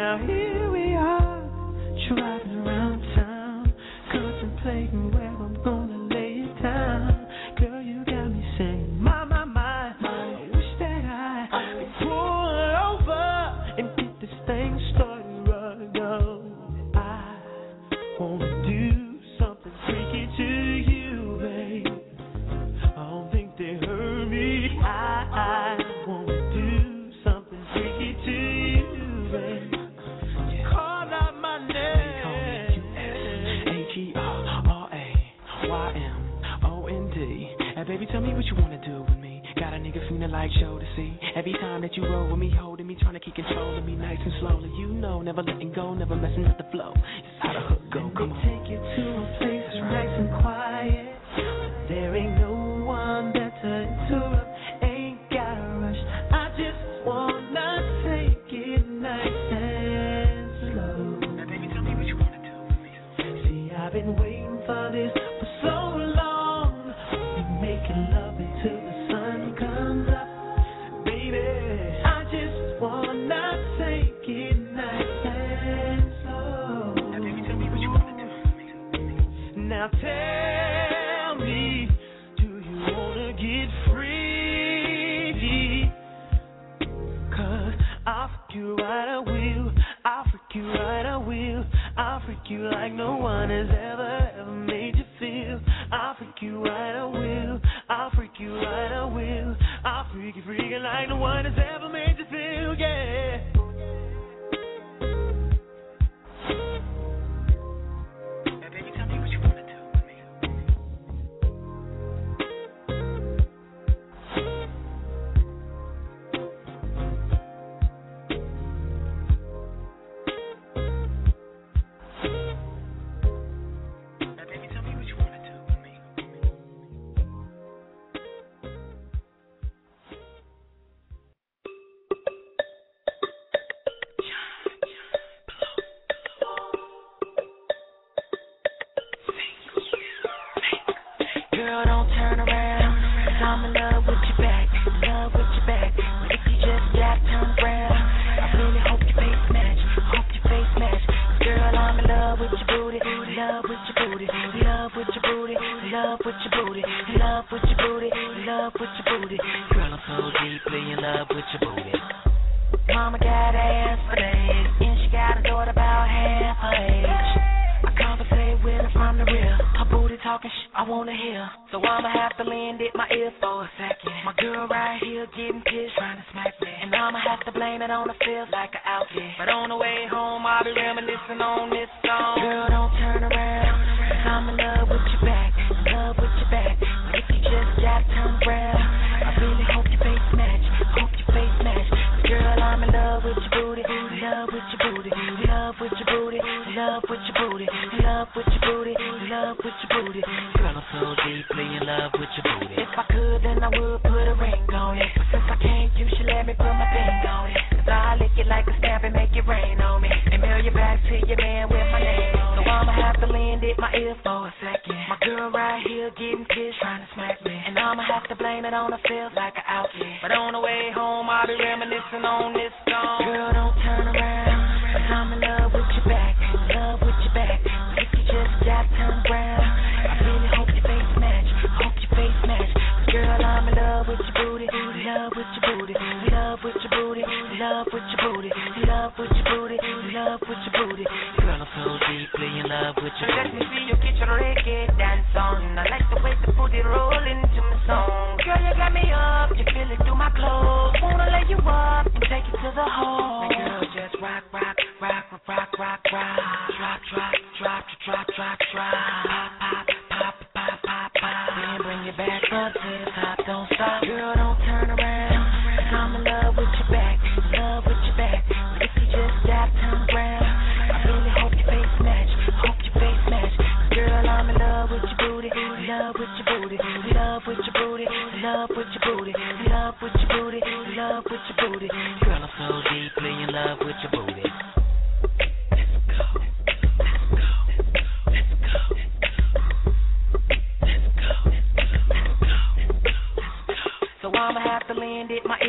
Now here we are, driving around town, contemplating where I'm gonna lay it down. Girl, you got me saying, my, I wish that I could pull over and get this thing started right now. I wanna do something freaky to you, babe. I don't think they heard me. I wanna do something freaky to you, babe. Call out my name. H-E-R-R-A-Y-M-O-N-D. And baby, tell me what you wanna do with me. Got a nigga feeling like show to see. Every time that you roll with me, holding me, trying to keep control of me, nice and slowly. You know, never letting go, never messing up the flow. It's how the hook go. Come on. Take you to a place that's nice and quiet. There ain't no one better to interrupt. Ain't gotta rush. I just wanna take it nice and slow. Now, baby, tell me what you wanna do with me. See, I've been waiting for this for so long. We making love until the sun comes up. Baby, I just wanna take it nice and slow. Now, baby, tell me what you wanna do with me. Now, tell me, do you wanna get free? 'Cause I'll freak you right, I will. I'll freak you right, I will. I'll freak you like no one has ever made you feel. I'll freak you right, I will. I'll freak you right, I will. I'll freak you freaking like no one has ever made you feel, yeah. Now, baby, tell me what you wanna do with me. Now, baby, tell me what you wanna do with me. Girl, don't turn around, 'cause I'm in love with your back, love with your back. But if you just got turned around, I really hope your face match, hope your face match. 'Cause girl, I'm in love with your booty, love with your booty, love with your booty, love with your booty, love with your booty, love with your booty. Girl, I'm so deeply in love with your booty. Mama got ass for days, and she got a daughter about half her age. I conversate with her from the real. Her booty talking shit I wanna hear. So I'ma have to lend it my ear for a second. My girl right here getting pissed, trying to smack me. And I'ma have to blame it on the feels like an outfit. But on the way home, I'll be reminiscing on this song. Girl, don't turn around, 'cause I'm in love with your back, love with your back. But if you just got turned around, I really hope your face match, hope your face match. 'Cause girl, I'm in love with your booty, love with your booty, love with your booty, love with your booty, love with your booty, love with your booty. Girl, I'm so deeply in love with your booty. If I could, then I would put a ring on it. But since I can't, you should let me put my thing on it. 'Cause I'll lick it like a stamp and make it rain on me. And mail you back to your man with my name on it. So I'ma have to lend it my ear for a second. My girl right here getting pissed, trying to smack me. And I'ma have to blame it on the feels like an outfit. But on the way home, I'll be reminiscing on this song. Girl, don't turn around, 'cause I'm in love with your back, love with your back. But if you just got turned around, I really hope your face match, hope your face match. 'Cause girl, I'm in love with your booty, love with your booty, love with your booty, love with your booty, love with your booty, love with your booty. Girl, I'm so deeply in love with your booty. Let me see you get your reggae dance on. I like the way the booty roll into my song. Girl, you got me up, you feel it through my clothes. Wanna lay you up and take it to the hole. Now girl, just rock, rock, rock, rock, rock, rock. Drop, drop, drop, drop, drop, drop. Pop, pop, pop, pop, pop. Then bring it back up to the top, don't stop. Girl, don't turn around, 'cause I'm in love with your back, love with your back. But if you just got turned around, I really hope your face match, hope your face match. 'Cause girl, I'm in love with your booty, love with your booty, love with your booty, love with your booty, love with your booty, love with your booty. Girl, I'm so deeply in love with your booty. So I'ma have to lend it my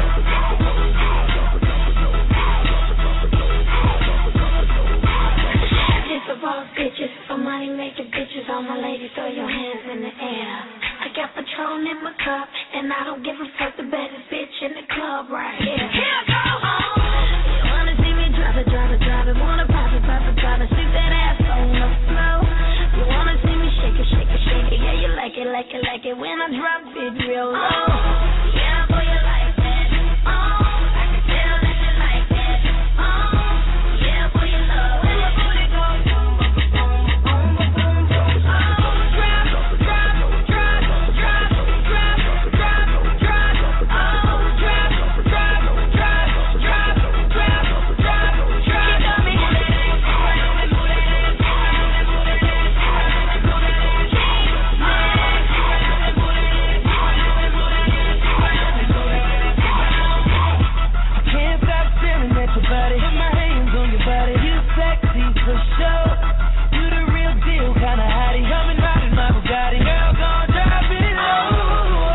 Just for boss bitches, for money making bitches, all my ladies throw your hands in the air. I got Patron in my cup, and I don't give a off right. Yeah. Here go home. You wanna see me drop it, drop it, drop it. Wanna pop it, pop it, pop it. Stick that ass on the floor. You wanna see me shake it, shake it, shake it. Yeah, you like it, like it, like it. When I drop it real low. Yeah, boy, you like that. I can tell that you like that. Yeah, boy, you love when my booty goes boom, boom, boom, boom, boom, boom, boom. Drop, drop, drop, drop, drop, drop, drop, drop. Drop, drop, drop, drop, drop, drop. You got me. Can't stop staring at your body. Put my hands on your body. You sexy for sure. You the real deal, kinda hottie. Coming right in my Bugatti. Girl, gon' drop it low.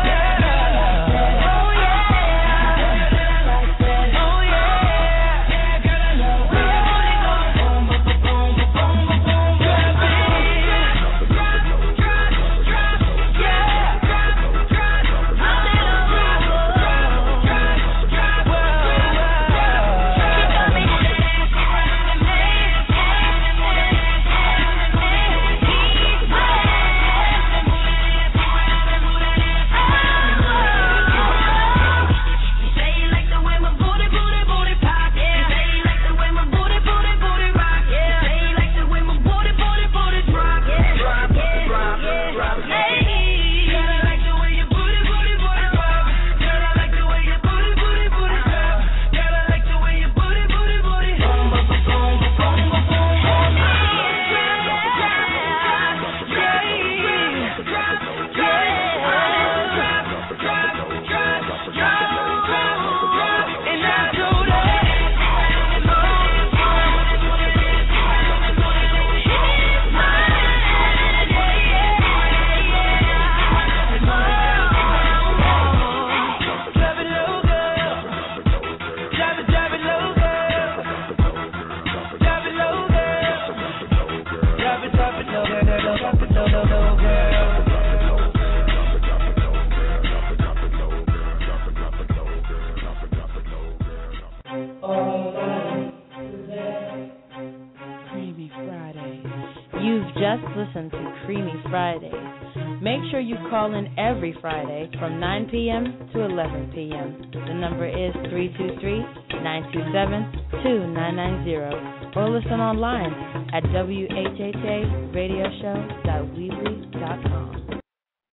Creamy Friday. You've just listened to Creamy Friday. Make sure you call in every Friday from 9 p.m. to 11 p.m. The number is 323-927-2990. Or listen online at whharadioshow.weebly.com.